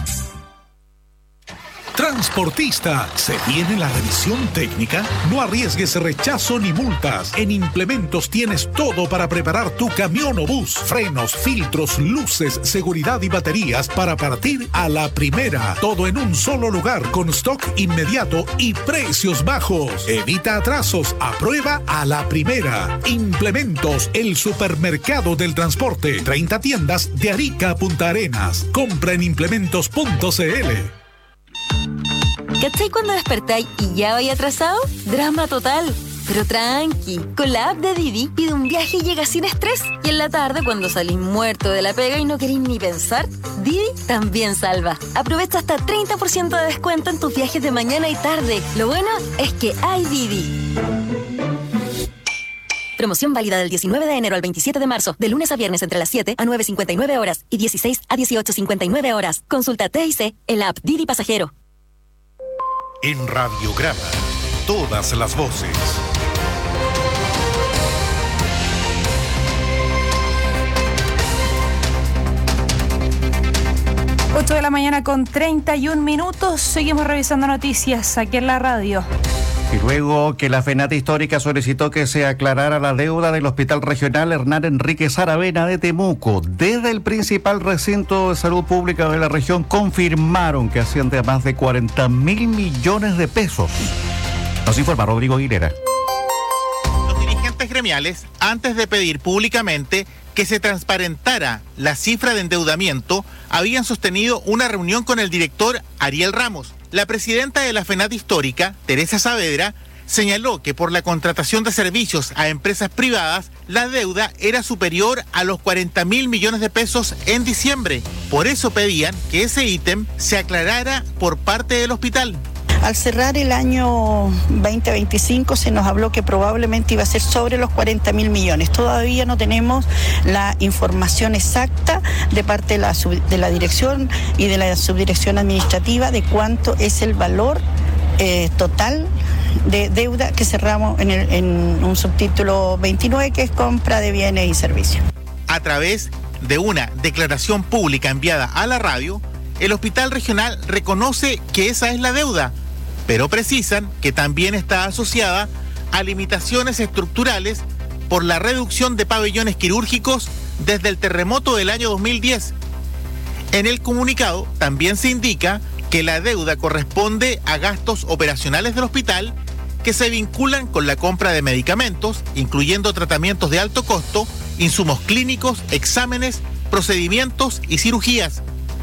Transportista, ¿se viene la revisión técnica? No arriesgues rechazo ni multas. En Implementos tienes todo para preparar tu camión o bus. Frenos, filtros, luces, seguridad y baterías para partir a la primera. Todo en un solo lugar con stock inmediato y precios bajos. Evita atrasos, aprueba a la primera. Implementos, el supermercado del transporte. treinta tiendas de Arica a Punta Arenas. Compra en implementos punto c l. ¿Cachai cuando despertáis y ya vais atrasado? Drama total. Pero tranqui, con la app de Didi pide un viaje y llega sin estrés. Y en la tarde, cuando salís muerto de la pega y no queréis ni pensar, Didi también salva. Aprovecha hasta treinta por ciento de descuento en tus viajes de mañana y tarde. Lo bueno es que hay Didi. Promoción válida del diecinueve de enero al veintisiete de marzo, de lunes a viernes entre las siete a nueve cincuenta y nueve horas y dieciséis a dieciocho cincuenta y nueve horas. Consulta T I C en la app Didi Pasajero. En Radiograma, todas las voces. ocho de la mañana con treinta y un minutos. Seguimos revisando noticias aquí en la radio. Y luego que la FENAT Histórica solicitó que se aclarara la deuda del Hospital Regional Hernán Enríquez Aravena de Temuco, desde el principal recinto de salud pública de la región confirmaron que asciende a más de cuarenta mil millones de pesos. Nos informa Rodrigo Aguilera. Los dirigentes gremiales, antes de pedir públicamente que se transparentara la cifra de endeudamiento, habían sostenido una reunión con el director Ariel Ramos. La presidenta de la FENAT Histórica, Teresa Saavedra, señaló que por la contratación de servicios a empresas privadas, la deuda era superior a los cuarenta mil millones de pesos en diciembre. Por eso pedían que ese ítem se aclarara por parte del hospital. Al cerrar el año veinte veinticinco se nos habló que probablemente iba a ser sobre los cuarenta mil millones. Todavía no tenemos la información exacta de parte de la, sub, de la dirección y de la subdirección administrativa de cuánto es el valor eh, total de deuda que cerramos en, el, en un subtítulo veintinueve, que es compra de bienes y servicios. A través de una declaración pública enviada a la radio, el Hospital Regional reconoce que esa es la deuda, pero precisan que también está asociada a limitaciones estructurales por la reducción de pabellones quirúrgicos desde el terremoto del año dos mil diez. En el comunicado también se indica que la deuda corresponde a gastos operacionales del hospital que se vinculan con la compra de medicamentos, incluyendo tratamientos de alto costo, insumos clínicos, exámenes, procedimientos y cirugías.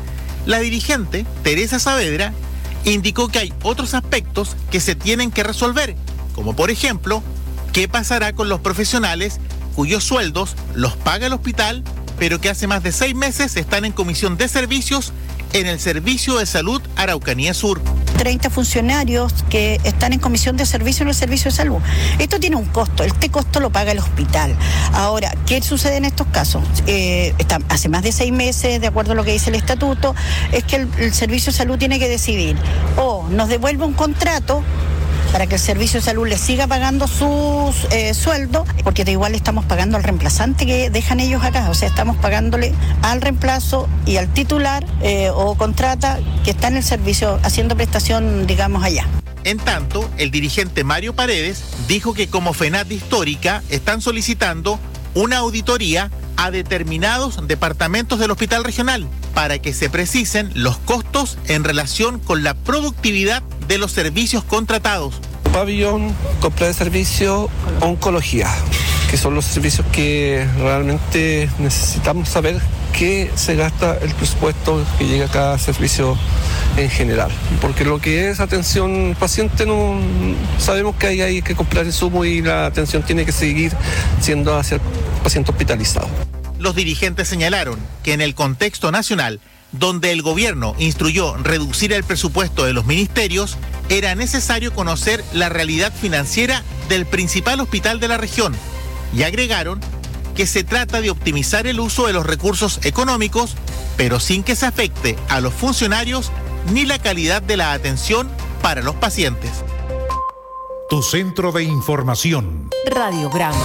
La dirigente, Teresa Saavedra, indicó que hay otros aspectos que se tienen que resolver, como por ejemplo, qué pasará con los profesionales cuyos sueldos los paga el hospital, pero que hace más de seis meses están en comisión de servicios en el Servicio de Salud Araucanía Sur. treinta funcionarios que están en comisión de servicio en el Servicio de Salud. Esto tiene un costo, este costo lo paga el hospital. Ahora, ¿qué sucede en estos casos? Eh, está, hace más de seis meses, de acuerdo a lo que dice el estatuto, es que el, el Servicio de Salud tiene que decidir o nos devuelve un contrato para que el Servicio de Salud les siga pagando sus eh, sueldos, porque de igual estamos pagando al reemplazante que dejan ellos acá, o sea, estamos pagándole al reemplazo y al titular eh, o contrata que está en el servicio haciendo prestación, digamos, allá. En tanto, el dirigente Mario Paredes dijo que como FENAT Histórica están solicitando una auditoría a determinados departamentos del Hospital Regional para que se precisen los costos en relación con la productividad de los servicios contratados. Pabellón, compra de servicio, oncología, que son los servicios que realmente necesitamos saber qué se gasta el presupuesto que llega a cada servicio en general. Porque lo que es atención paciente, no sabemos que hay, hay que comprar insumos y la atención tiene que seguir siendo hacia el paciente hospitalizado. Los dirigentes señalaron que en el contexto nacional donde el gobierno instruyó reducir el presupuesto de los ministerios, era necesario conocer la realidad financiera del principal hospital de la región, y agregaron que se trata de optimizar el uso de los recursos económicos, pero sin que se afecte a los funcionarios ni la calidad de la atención para los pacientes. Tu centro de información. Radiograma.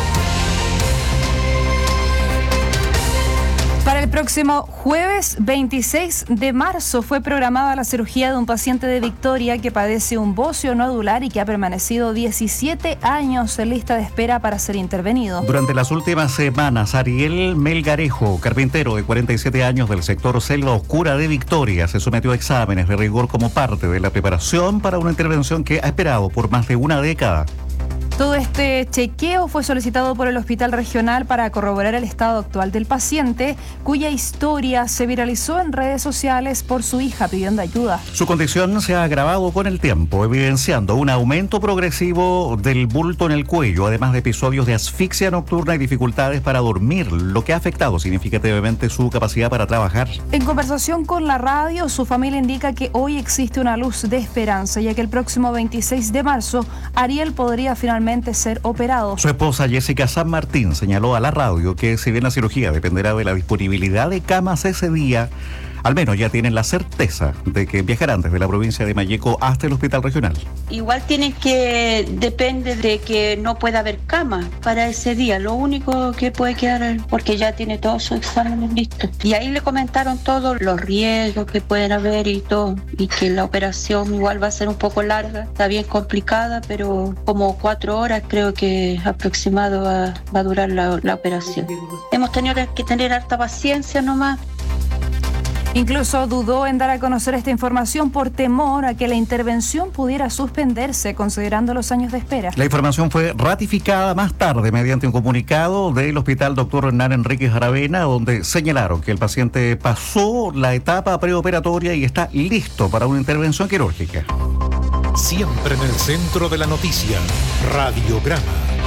Para el próximo jueves veintiséis de marzo fue programada la cirugía de un paciente de Victoria que padece un bocio nodular y que ha permanecido diecisiete años en lista de espera para ser intervenido. Durante las últimas semanas, Ariel Melgarejo, carpintero de cuarenta y siete años del sector Selva Oscura de Victoria, se sometió a exámenes de rigor como parte de la preparación para una intervención que ha esperado por más de una década. Todo este chequeo fue solicitado por el Hospital Regional para corroborar el estado actual del paciente, cuya historia se viralizó en redes sociales por su hija pidiendo ayuda. Su condición se ha agravado con el tiempo, evidenciando un aumento progresivo del bulto en el cuello, además de episodios de asfixia nocturna y dificultades para dormir, lo que ha afectado significativamente su capacidad para trabajar. En conversación con la radio, su familia indica que hoy existe una luz de esperanza, ya que el próximo veintiséis de marzo, Ariel podría finalmente ser operado. Su esposa Jessica San Martín señaló a la radio que si bien la cirugía dependerá de la disponibilidad de camas ese día, al menos ya tienen la certeza de que viajarán desde la provincia de Malleco hasta el hospital regional. Igual tiene que, depende de que no pueda haber cama para ese día, lo único que puede quedar, porque ya tiene todos sus exámenes listos. Y ahí le comentaron todos los riesgos que pueden haber y todo, y que la operación igual va a ser un poco larga, está bien complicada, pero como cuatro horas creo que aproximado va, va a durar la, la operación. Hemos tenido que tener harta paciencia nomás. Incluso dudó en dar a conocer esta información por temor a que la intervención pudiera suspenderse, considerando los años de espera. La información fue ratificada más tarde mediante un comunicado del Hospital Doctor Hernán Enríquez Aravena, donde señalaron que el paciente pasó la etapa preoperatoria y está listo para una intervención quirúrgica. Siempre en el centro de la noticia, Radiograma.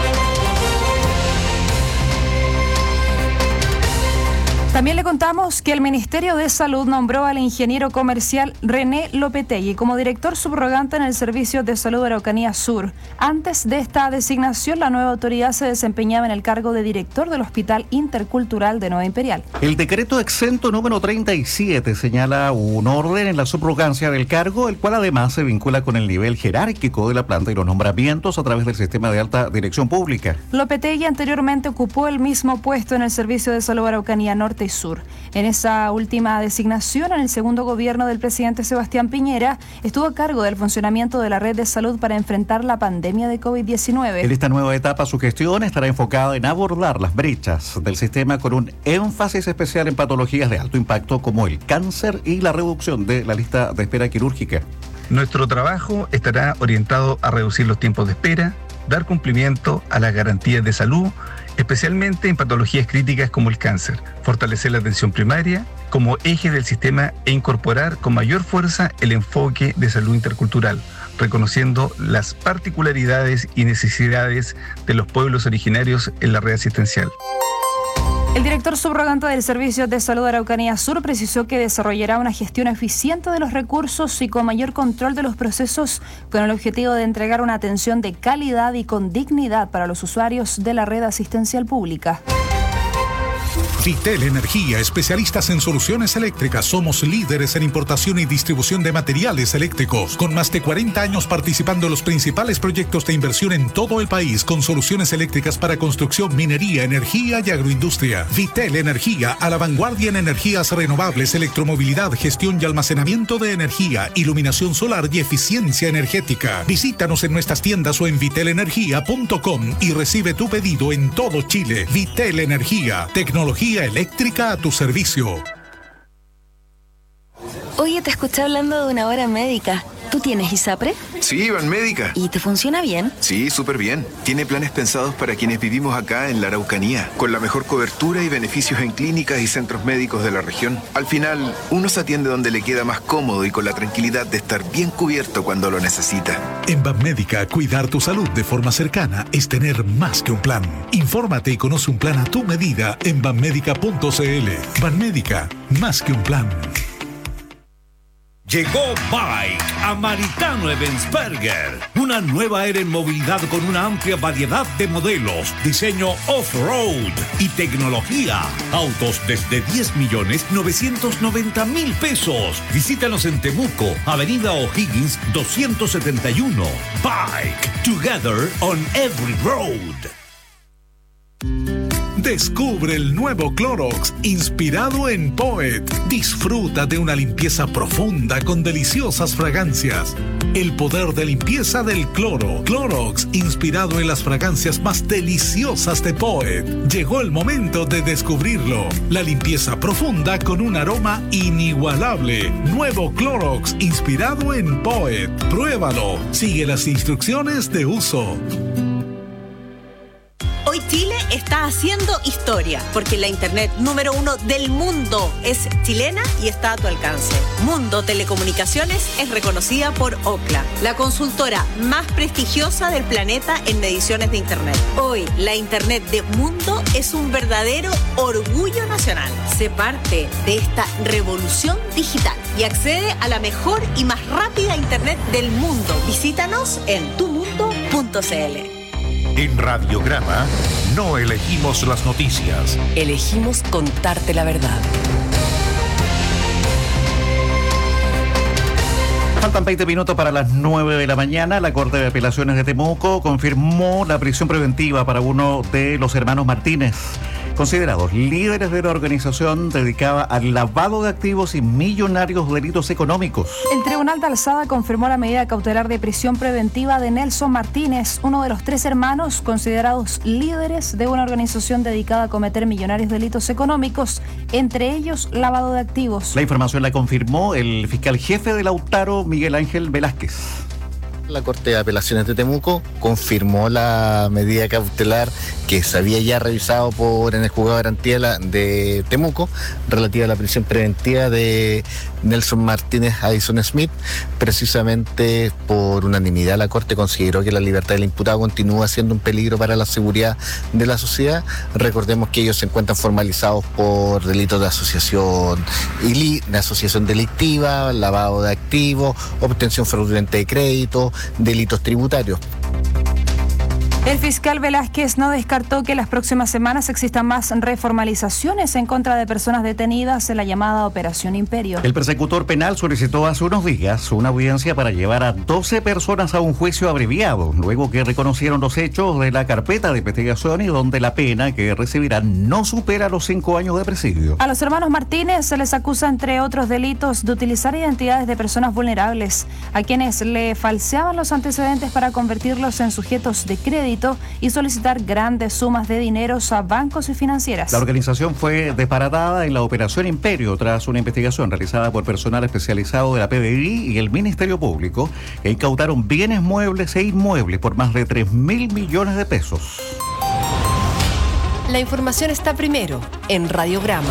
También le contamos que el Ministerio de Salud nombró al ingeniero comercial René Lopetegui como director subrogante en el Servicio de Salud de Araucanía Sur. Antes de esta designación, la nueva autoridad se desempeñaba en el cargo de director del Hospital Intercultural de Nueva Imperial. El decreto exento número treinta y siete señala un orden en la subrogancia del cargo, el cual además se vincula con el nivel jerárquico de la planta y los nombramientos a través del sistema de alta dirección pública. Lopetegui anteriormente ocupó el mismo puesto en el Servicio de Salud Araucanía Norte y Sur. En esa última designación, en el segundo gobierno del presidente Sebastián Piñera, estuvo a cargo del funcionamiento de la red de salud para enfrentar la pandemia de COVID diecinueve. En esta nueva etapa, su gestión estará enfocada en abordar las brechas del sistema con un énfasis especial en patologías de alto impacto como el cáncer y la reducción de la lista de espera quirúrgica. Nuestro trabajo estará orientado a reducir los tiempos de espera, dar cumplimiento a las garantías de salud, especialmente en patologías críticas como el cáncer, fortalecer la atención primaria como eje del sistema e incorporar con mayor fuerza el enfoque de salud intercultural, reconociendo las particularidades y necesidades de los pueblos originarios en la red asistencial. El director subrogante del Servicio de Salud de Araucanía Sur precisó que desarrollará una gestión eficiente de los recursos y con mayor control de los procesos, con el objetivo de entregar una atención de calidad y con dignidad para los usuarios de la red asistencial pública. Vitel Energía, especialistas en soluciones eléctricas. Somos líderes en importación y distribución de materiales eléctricos, con más de cuarenta años participando en los principales proyectos de inversión en todo el país, con soluciones eléctricas para construcción, minería, energía y agroindustria. Vitel Energía, a la vanguardia en energías renovables, electromovilidad, gestión y almacenamiento de energía, iluminación solar y eficiencia energética. Visítanos en nuestras tiendas o en vitel energía punto com y recibe tu pedido en todo Chile. Vitel Energía, tecnología eléctrica a tu servicio. Oye, te escuché hablando de una hora médica. ¿Tú tienes ISAPRE? Sí, Banmédica. ¿Y te funciona bien? Sí, súper bien. Tiene planes pensados para quienes vivimos acá en la Araucanía, con la mejor cobertura y beneficios en clínicas y centros médicos de la región. Al final, uno se atiende donde le queda más cómodo y con la tranquilidad de estar bien cubierto cuando lo necesita. En Banmédica, cuidar tu salud de forma cercana es tener más que un plan. Infórmate y conoce un plan a tu medida en banmédica punto c l. Banmédica, más que un plan. Llegó Bike a Maritano Eventsberger, una nueva era en movilidad con una amplia variedad de modelos, diseño off-road y tecnología. Autos desde diez millones novecientos noventa mil pesos. Visítanos en Temuco, Avenida O'Higgins doscientos setenta y uno. Bike, together on every road. Descubre el nuevo Clorox inspirado en Poet. Disfruta de una limpieza profunda con deliciosas fragancias. El poder de limpieza del cloro. Clorox inspirado en las fragancias más deliciosas de Poet. Llegó el momento de descubrirlo. La limpieza profunda con un aroma inigualable. Nuevo Clorox inspirado en Poet. Pruébalo. Sigue las instrucciones de uso. Hoy Chile está haciendo historia, porque la internet número uno del mundo es chilena y está a tu alcance. Mundo Telecomunicaciones es reconocida por Ookla, la consultora más prestigiosa del planeta en mediciones de internet. Hoy, la internet de Mundo es un verdadero orgullo nacional. Sé parte de esta revolución digital y accede a la mejor y más rápida internet del mundo. Visítanos en tu mundo punto c l. En Radiograma no elegimos las noticias. Elegimos contarte la verdad. Faltan veinte minutos para las nueve de la mañana. La Corte de Apelaciones de Temuco confirmó la prisión preventiva para uno de los hermanos Martínez, considerados líderes de la organización dedicada al lavado de activos y millonarios delitos económicos. El Tribunal de Alzada confirmó la medida cautelar de prisión preventiva de Nelson Martínez, uno de los tres hermanos considerados líderes de una organización dedicada a cometer millonarios delitos económicos, entre ellos lavado de activos. La información la confirmó el fiscal jefe de Lautaro, Miguel Ángel Velázquez. La Corte de Apelaciones de Temuco confirmó la medida cautelar que se había ya revisado por en el juzgado de garantía de Temuco relativa a la prisión preventiva de Nelson Martínez Addison Smith. Precisamente por unanimidad la Corte consideró que la libertad del imputado continúa siendo un peligro para la seguridad de la sociedad. Recordemos que ellos se encuentran formalizados por delitos de asociación ili- de asociación delictiva, lavado de activos, obtención fraudulenta de crédito, delitos tributarios. El fiscal Velázquez no descartó que en las próximas semanas existan más reformalizaciones en contra de personas detenidas en la llamada Operación Imperio. El persecutor penal solicitó hace unos días una audiencia para llevar a doce personas a un juicio abreviado, luego que reconocieron los hechos de la carpeta de investigación y donde la pena que recibirán no supera los cinco años de presidio. A los hermanos Martínez se les acusa, entre otros delitos, de utilizar identidades de personas vulnerables, a quienes le falseaban los antecedentes para convertirlos en sujetos de crédito y solicitar grandes sumas de dineros a bancos y financieras. La organización fue desbaratada en la Operación Imperio tras una investigación realizada por personal especializado de la P D I y el Ministerio Público, que incautaron bienes muebles e inmuebles por más de tres mil millones de pesos. La información está primero en Radiograma.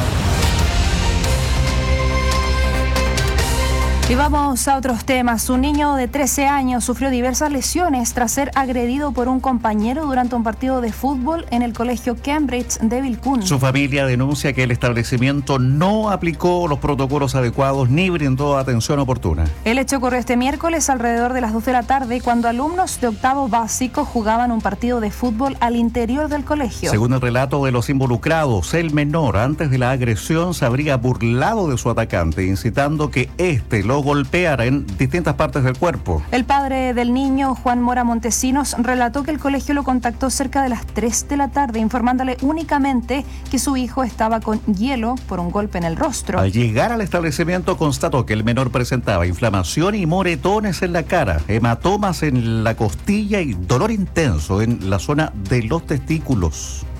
Y vamos a otros temas. Un niño de trece años sufrió diversas lesiones tras ser agredido por un compañero durante un partido de fútbol en el colegio Cambridge de Vilcún. Su familia denuncia que el establecimiento no aplicó los protocolos adecuados ni brindó atención oportuna. El hecho ocurrió este miércoles alrededor de las dos de la tarde, cuando alumnos de octavo básico jugaban un partido de fútbol al interior del colegio. Según el relato de los involucrados, el menor antes de la agresión se habría burlado de su atacante, incitando que éste lo golpeara en distintas partes del cuerpo. El padre del niño, Juan Mora Montesinos, relató que el colegio lo contactó cerca de las tres de la tarde, informándole únicamente que su hijo estaba con hielo por un golpe en el rostro. Al llegar al establecimiento constató que el menor presentaba inflamación y moretones en la cara, hematomas en la costilla y dolor intenso en la zona de los testículos.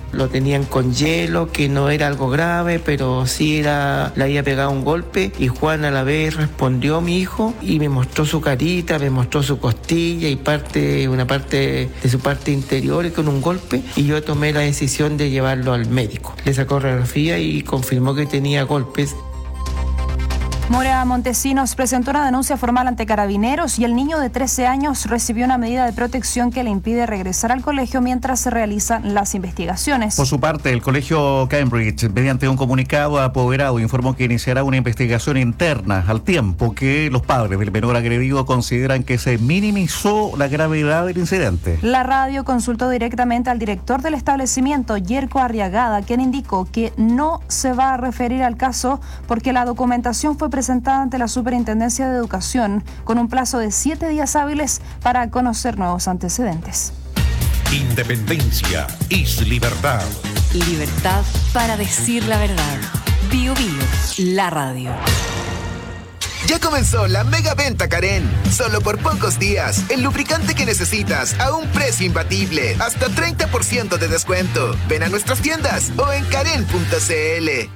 lo tenían con hielo, que no era algo grave, pero sí era, le había pegado un golpe, y Juan a la vez respondió, mi hijo, y me mostró su carita, me mostró su costilla y parte, una parte de su parte interior con un golpe, y yo tomé la decisión de llevarlo al médico. Le sacó radiografía y confirmó que tenía golpes. Mora Montesinos presentó una denuncia formal ante Carabineros y el niño de trece años recibió una medida de protección que le impide regresar al colegio mientras se realizan las investigaciones. Por su parte, el colegio Cambridge, mediante un comunicado apoderado, informó que iniciará una investigación interna al tiempo que los padres del menor agredido consideran que se minimizó la gravedad del incidente. La radio consultó directamente al director del establecimiento, Yerko Arriagada, quien indicó que no se va a referir al caso porque la documentación fue presentada ante la Superintendencia de Educación con un plazo de siete días hábiles para conocer nuevos antecedentes. Independencia es libertad. Libertad para decir la verdad. Bio Bio, la radio. Ya comenzó la mega venta Karen. Solo por pocos días. El lubricante que necesitas a un precio imbatible. Hasta treinta por ciento de descuento. Ven a nuestras tiendas o en karen punto c l.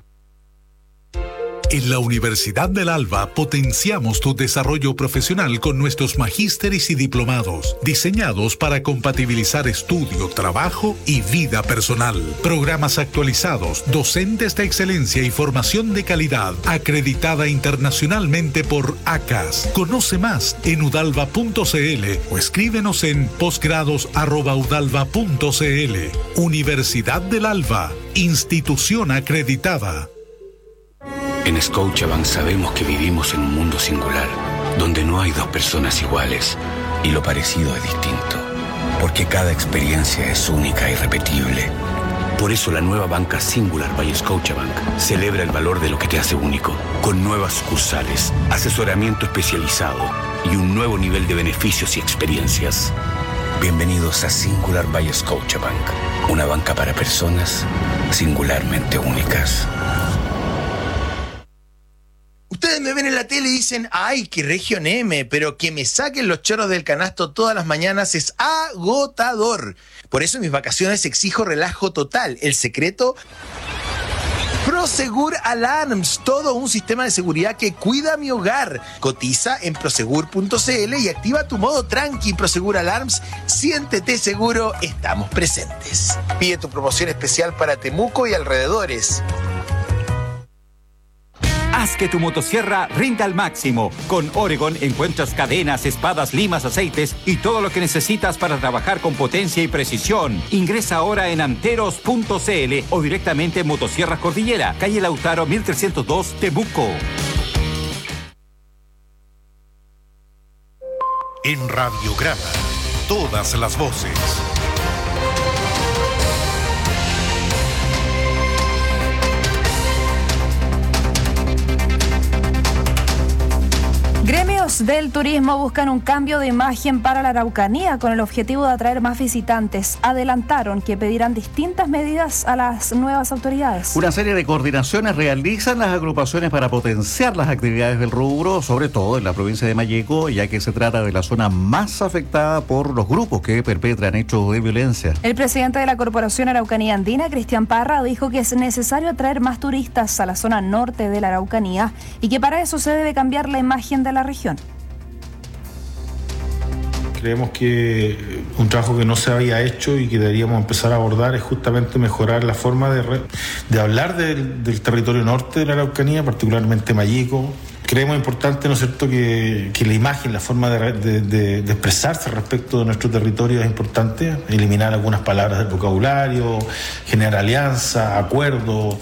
En la Universidad del Alba potenciamos tu desarrollo profesional con nuestros magísteres y diplomados, diseñados para compatibilizar estudio, trabajo y vida personal. Programas actualizados, docentes de excelencia y formación de calidad, acreditada internacionalmente por A C A S. Conoce más en udalva punto c l o escríbenos en posgrados arroba udalva punto c l. Universidad del Alba, institución acreditada. En Scotiabank sabemos que vivimos en un mundo singular, donde no hay dos personas iguales y lo parecido es distinto, porque cada experiencia es única e irrepetible. Por eso la nueva banca Singular by Scotiabank celebra el valor de lo que te hace único, con nuevas sucursales, asesoramiento especializado y un nuevo nivel de beneficios y experiencias. Bienvenidos a Singular by Scotiabank, una banca para personas singularmente únicas. Ustedes me ven en la tele y dicen, ay, qué Región M, pero que me saquen los chorros del canasto todas las mañanas es agotador. Por eso en mis vacaciones exijo relajo total. El secreto, Prosegur Alarms, todo un sistema de seguridad que cuida mi hogar. Cotiza en prosegur punto c l y activa tu modo tranqui. Prosegur Alarms, siéntete seguro, estamos presentes. Pide tu promoción especial para Temuco y alrededores. Haz que tu motosierra rinda al máximo. Con Oregon encuentras cadenas, espadas, limas, aceites y todo lo que necesitas para trabajar con potencia y precisión. Ingresa ahora en anteros punto c l o directamente en Motosierras Cordillera, calle Lautaro mil trescientos dos, Temuco. En Radiograma, todas las voces. Gremios del turismo buscan un cambio de imagen para la Araucanía con el objetivo de atraer más visitantes. Adelantaron que pedirán distintas medidas a las nuevas autoridades. Una serie de coordinaciones realizan las agrupaciones para potenciar las actividades del rubro, sobre todo en la provincia de Malleco, ya que se trata de la zona más afectada por los grupos que perpetran hechos de violencia. El presidente de la Corporación Araucanía Andina, Cristian Parra, dijo que es necesario atraer más turistas a la zona norte de la Araucanía y que para eso se debe cambiar la imagen de la región. Creemos que un trabajo que no se había hecho y que deberíamos empezar a abordar es justamente mejorar la forma de, re, de hablar del, del territorio norte de la Araucanía, particularmente Malleco. Creemos importante, ¿no es cierto?, que, que la imagen, la forma de, de, de, de expresarse respecto de nuestro territorio es importante, eliminar algunas palabras del vocabulario, generar alianza, acuerdo.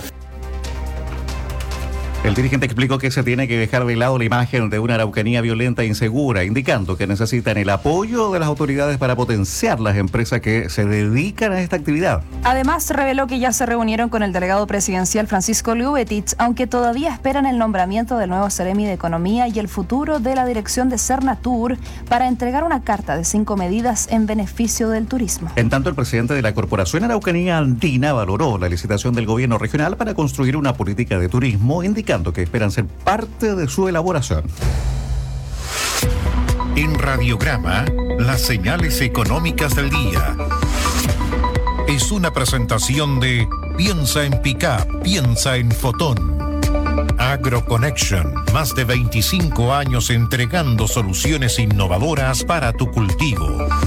El dirigente explicó que se tiene que dejar de lado la imagen de una Araucanía violenta e insegura, indicando que necesitan el apoyo de las autoridades para potenciar las empresas que se dedican a esta actividad. Además, reveló que ya se reunieron con el delegado presidencial Francisco Liubetich, aunque todavía esperan el nombramiento del nuevo Seremi de Economía y el futuro de la dirección de Cernatur para entregar una carta de cinco medidas en beneficio del turismo. En tanto, el presidente de la Corporación Araucanía Andina valoró la licitación del gobierno regional para construir una política de turismo, indicando que esperan ser parte de su elaboración. En Radiograma, las señales económicas del día. es una presentación de Piensa en Pickup, piensa en Fotón. AgroConnection, más de veinticinco años entregando soluciones innovadoras para tu cultivo.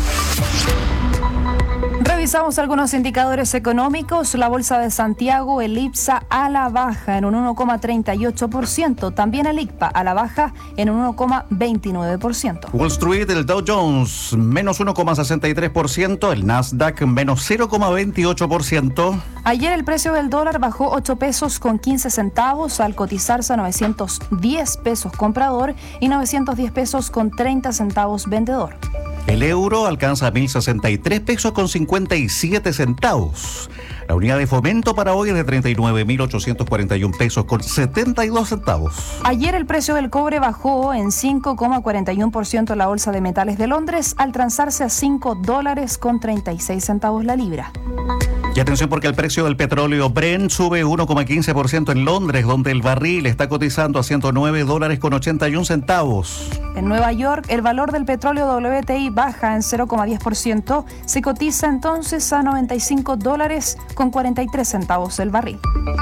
Revisamos algunos indicadores económicos. La Bolsa de Santiago, el IPSA a la baja en un uno coma treinta y ocho por ciento. También el I C P A a la baja en un uno coma veintinueve por ciento. Wall Street, el Dow Jones, menos uno coma sesenta y tres por ciento. El Nasdaq, menos cero coma veintiocho por ciento. Ayer el precio del dólar bajó ocho pesos con quince centavos al cotizarse a novecientos diez pesos comprador y novecientos diez pesos con treinta centavos vendedor. El euro alcanza mil sesenta y tres pesos con cincuenta y siete centavos. La unidad de fomento para hoy es de treinta y nueve mil ochocientos cuarenta y un pesos con setenta y dos centavos. Ayer el precio del cobre bajó en cinco coma cuarenta y uno por ciento en la Bolsa de Metales de Londres al transarse a cinco dólares con treinta y seis centavos la libra. Y atención porque el precio del petróleo Brent sube uno coma quince por ciento en Londres, donde el barril está cotizando a ciento nueve dólares con ochenta y un centavos. En Nueva York, el valor del petróleo W T I baja en cero coma diez por ciento, se cotiza entonces a noventa y cinco dólares con cuarenta y tres centavos el barril.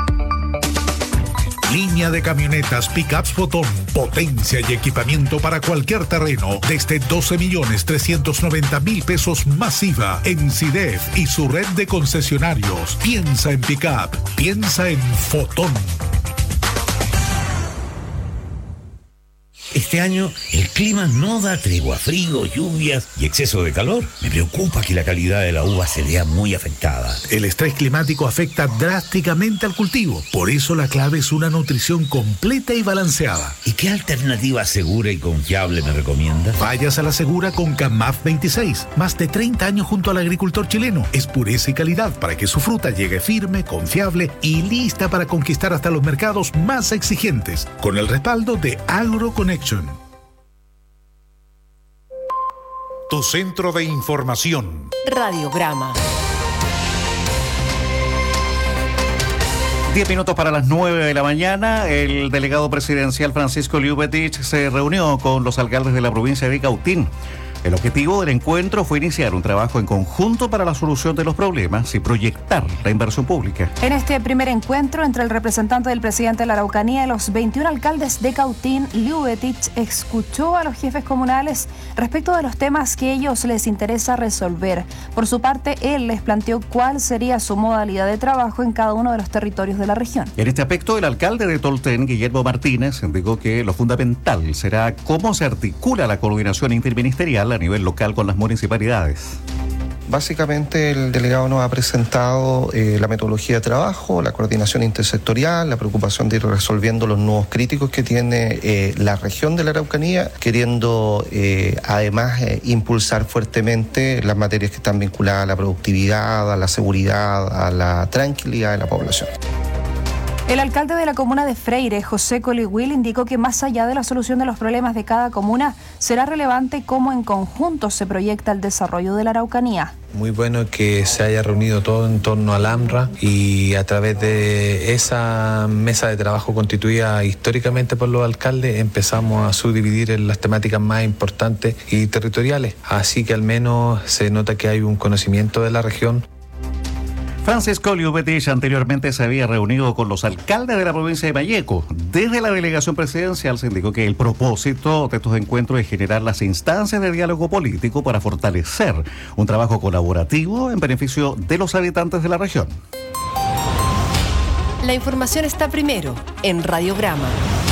Línea de camionetas Pickups Fotón, potencia y equipamiento para cualquier terreno, desde doce millones trescientos noventa mil pesos masiva en SIDEF y su red de concesionarios. Piensa en Pickup, piensa en Fotón. Este año el clima no da tregua, frío, lluvias y exceso de calor. Me preocupa que la calidad de la uva se vea muy afectada. El estrés climático afecta drásticamente al cultivo. Por eso la clave es una nutrición completa y balanceada. ¿Y qué alternativa segura y confiable me recomienda? Vayas a la segura con Camaf veintiséis. Más de treinta años junto al agricultor chileno. Es pureza y calidad para que su fruta llegue firme, confiable y lista para conquistar hasta los mercados más exigentes. Con el respaldo de AgroConnection. Tu centro de información. Radiograma. Diez minutos para las nueve de la mañana. El delegado presidencial Francisco Liubetich se reunió con los alcaldes de la provincia de Cautín. El objetivo del encuentro fue iniciar un trabajo en conjunto para la solución de los problemas y proyectar la inversión pública. En este primer encuentro entre el representante del presidente de la Araucanía y los veintiún alcaldes de Cautín, Liubetich escuchó a los jefes comunales respecto de los temas que a ellos les interesa resolver. Por su parte, él les planteó cuál sería su modalidad de trabajo en cada uno de los territorios de la región. En este aspecto, el alcalde de Tolten, Guillermo Martínez, indicó que lo fundamental será cómo se articula la coordinación interministerial a nivel local con las municipalidades. Básicamente el delegado nos ha presentado eh, la metodología de trabajo, la coordinación intersectorial, la preocupación de ir resolviendo los nudos críticos que tiene eh, la región de la Araucanía, queriendo eh, además eh, impulsar fuertemente las materias que están vinculadas a la productividad, a la seguridad, a la tranquilidad de la población. El alcalde de la comuna de Freire, José Colihuil, indicó que más allá de la solución de los problemas de cada comuna, será relevante cómo en conjunto se proyecta el desarrollo de la Araucanía. Muy bueno que se haya reunido todo en torno al AMRA y a través de esa mesa de trabajo constituida históricamente por los alcaldes empezamos a subdividir en las temáticas más importantes y territoriales. Así que al menos se nota que hay un conocimiento de la región. Francisco Liubetich anteriormente se había reunido con los alcaldes de la provincia de Malleco. Desde la delegación presidencial se indicó que el propósito de estos encuentros es generar las instancias de diálogo político para fortalecer un trabajo colaborativo en beneficio de los habitantes de la región. La información está primero en Radiograma.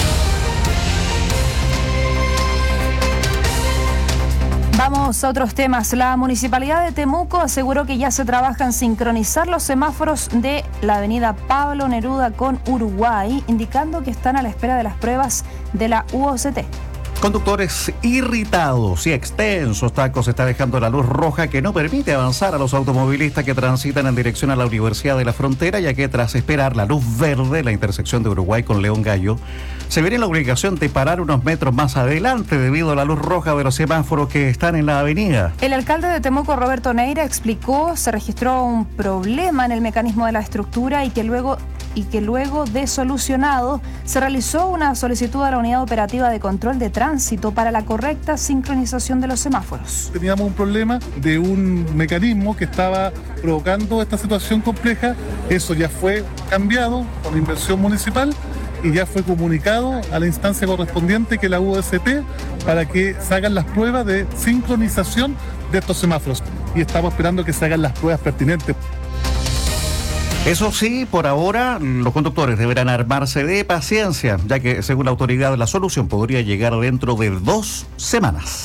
Vamos a otros temas. La Municipalidad de Temuco aseguró que ya se trabaja en sincronizar los semáforos de la avenida Pablo Neruda con Uruguay, indicando que están a la espera de las pruebas de la U O C T. Conductores irritados y extensos tacos está dejando la luz roja que no permite avanzar a los automovilistas que transitan en dirección a la Universidad de la Frontera, ya que tras esperar la luz verde, la intersección de Uruguay con León Gallo, se viene la obligación de parar unos metros más adelante debido a la luz roja de los semáforos que están en la avenida. El alcalde de Temuco, Roberto Neira, explicó se registró un problema en el mecanismo de la estructura y que luego y que luego de solucionado se realizó una solicitud a la Unidad Operativa de Control de Tránsito para la correcta sincronización de los semáforos. Teníamos un problema de un mecanismo que estaba provocando esta situación compleja. Eso ya fue cambiado con inversión municipal y ya fue comunicado a la instancia correspondiente, que es la U S T, para que se hagan las pruebas de sincronización de estos semáforos. Y estamos esperando que se hagan las pruebas pertinentes. Eso sí, por ahora los conductores deberán armarse de paciencia, ya que según la autoridad la solución podría llegar dentro de dos semanas.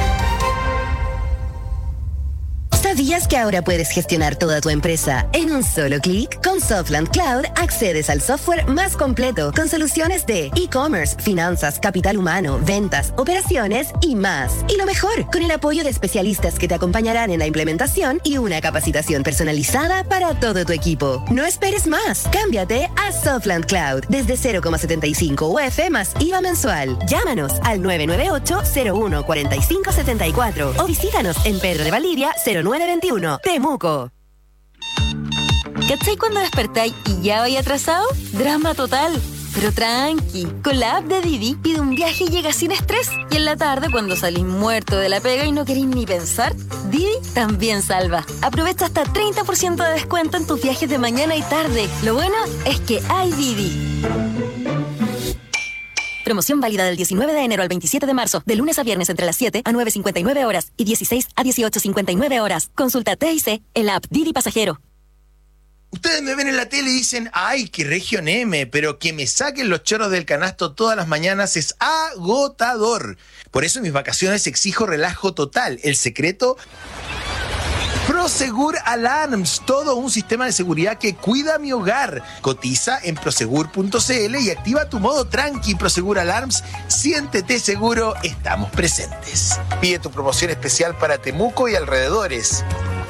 ¿Sabías que ahora puedes gestionar toda tu empresa en un solo clic? Con Softland Cloud accedes al software más completo con soluciones de e-commerce, finanzas, capital humano, ventas, operaciones y más. Y lo mejor, con el apoyo de especialistas que te acompañarán en la implementación y una capacitación personalizada para todo tu equipo. No esperes más. Cámbiate a Softland Cloud desde cero coma setenta y cinco U F más I V A mensual. Llámanos al nueve nueve ocho, cero uno, cuatro cinco siete cuatro o visítanos en Pedro de Valdivia cero nueve veintiuno, Temuco. ¿Cachai cuando despertáis y ya vais atrasado? Drama total. Pero tranqui, con la app de Didi pide un viaje y llega sin estrés. Y en la tarde, cuando salís muerto de la pega y no queréis ni pensar, Didi también salva. Aprovecha hasta treinta por ciento de descuento en tus viajes de mañana y tarde. Lo bueno es que hay Didi. Promoción válida del diecinueve de enero al veintisiete de marzo, de lunes a viernes entre las siete a nueve cincuenta y nueve horas y dieciséis a dieciocho cincuenta y nueve horas. Consulta T I C en la app Didi Pasajero. Ustedes me ven en la tele y dicen, ay, qué región M, pero que me saquen los chorros del canasto todas las mañanas es agotador. Por eso en mis vacaciones exijo relajo total. El secreto... Prosegur Alarms, todo un sistema de seguridad que cuida mi hogar. Cotiza en prosegur punto c l y activa tu modo tranqui. Prosegur Alarms, siéntete seguro, estamos presentes. Pide tu promoción especial para Temuco y alrededores.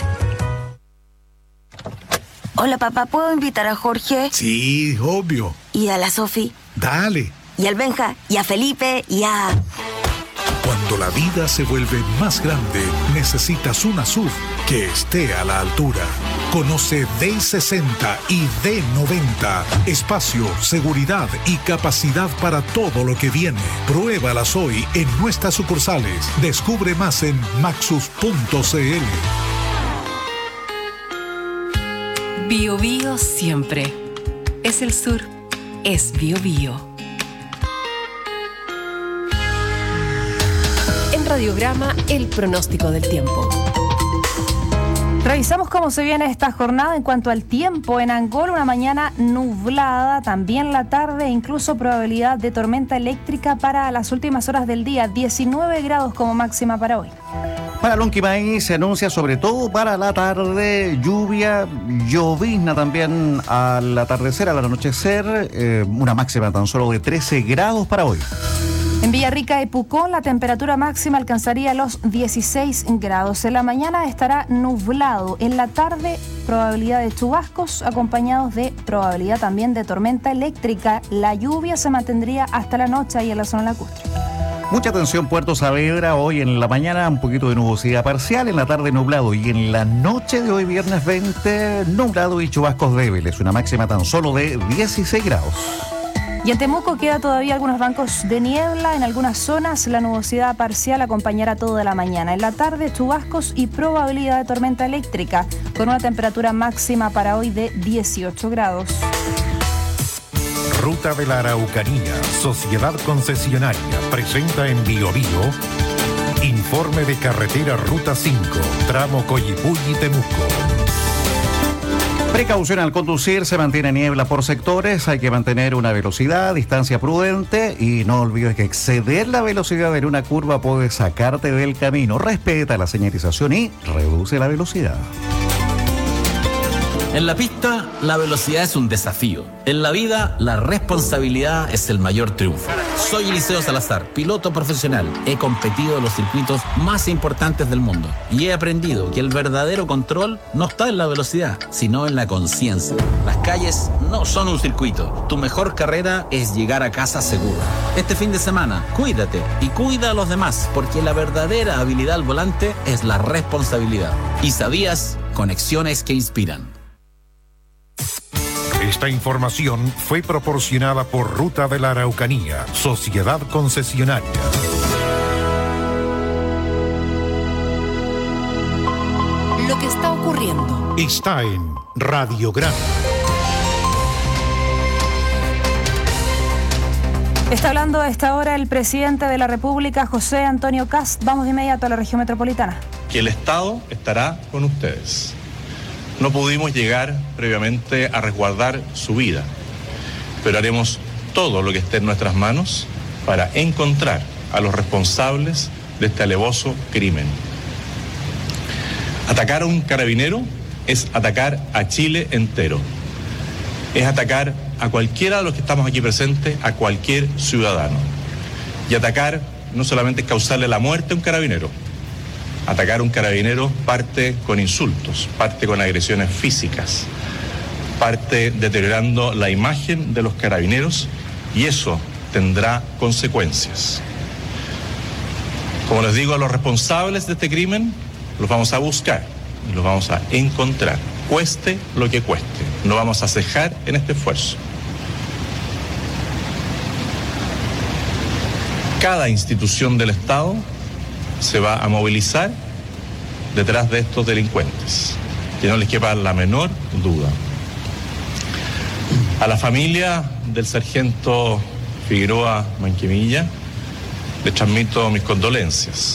Hola papá, ¿puedo invitar a Jorge? Sí, obvio. ¿Y a la Sofi? Dale. ¿Y al Benja? ¿Y a Felipe? ¿Y a...? Cuando la vida se vuelve más grande, necesitas una S U V que esté a la altura. Conoce D sesenta y D noventa. Espacio, seguridad y capacidad para todo lo que viene. Pruébalas hoy en nuestras sucursales. Descubre más en maxus punto c l. Bio Bio siempre. Es el sur. Es Bio Bio. Radiograma, el pronóstico del tiempo. Revisamos cómo se viene esta jornada en cuanto al tiempo. En Angol, una mañana nublada, también la tarde, incluso probabilidad de tormenta eléctrica para las últimas horas del día, diecinueve grados como máxima para hoy. Para Lonquimay se anuncia sobre todo para la tarde lluvia, llovizna también al atardecer, al anochecer, eh, una máxima tan solo de trece grados para hoy. En Villarrica y Pucón la temperatura máxima alcanzaría los dieciséis grados. En la mañana estará nublado. En la tarde probabilidad de chubascos acompañados de probabilidad también de tormenta eléctrica. La lluvia se mantendría hasta la noche ahí en la zona lacustre. Mucha atención Puerto Saavedra, hoy en la mañana un poquito de nubosidad parcial, en la tarde nublado y en la noche de hoy viernes veinte nublado y chubascos débiles, una máxima tan solo de dieciséis grados. Y en Temuco queda todavía algunos bancos de niebla. En algunas zonas la nubosidad parcial acompañará toda la mañana. En la tarde chubascos y probabilidad de tormenta eléctrica con una temperatura máxima para hoy de dieciocho grados. Ruta de la Araucanía, Sociedad Concesionaria, presenta en Bio Bio informe de carretera Ruta cinco, tramo Coyipulli-Temuco. Precaución al conducir, se mantiene niebla por sectores, hay que mantener una velocidad, distancia prudente y no olvides que exceder la velocidad en una curva puede sacarte del camino. Respeta la señalización y reduce la velocidad. En la pista, la velocidad es un desafío. En la vida, la responsabilidad es el mayor triunfo. Soy Eliseo Salazar, piloto profesional. He competido en los circuitos más importantes del mundo y he aprendido que el verdadero control no está en la velocidad, sino en la conciencia. Las calles no son un circuito. Tu mejor carrera es llegar a casa seguro. Este fin de semana, cuídate y cuida a los demás, porque la verdadera habilidad al volante es la responsabilidad. ¿Y sabías? Conexiones que inspiran. Esta información fue proporcionada por Ruta de la Araucanía, Sociedad Concesionaria. Lo que está ocurriendo Está en Radiograma. Está hablando a esta hora el presidente de la República, José Antonio Kast. Vamos de inmediato a la región metropolitana. Que el Estado estará con ustedes. No pudimos llegar previamente a resguardar su vida, pero haremos todo lo que esté en nuestras manos para encontrar a los responsables de este alevoso crimen. Atacar a un carabinero es atacar a Chile entero. Es atacar a cualquiera de los que estamos aquí presentes, a cualquier ciudadano. Y atacar no solamente es causarle la muerte a un carabinero. Atacar a un carabinero parte con insultos, parte con agresiones físicas, parte deteriorando la imagen de los carabineros, y eso tendrá consecuencias. Como les digo, a los responsables de este crimen los vamos a buscar y los vamos a encontrar, cueste lo que cueste. No vamos a cejar en este esfuerzo. Cada institución del Estado se va a movilizar detrás de estos delincuentes, que no les quepa la menor duda. A la familia del sargento Figueroa Manquemilla les transmito mis condolencias.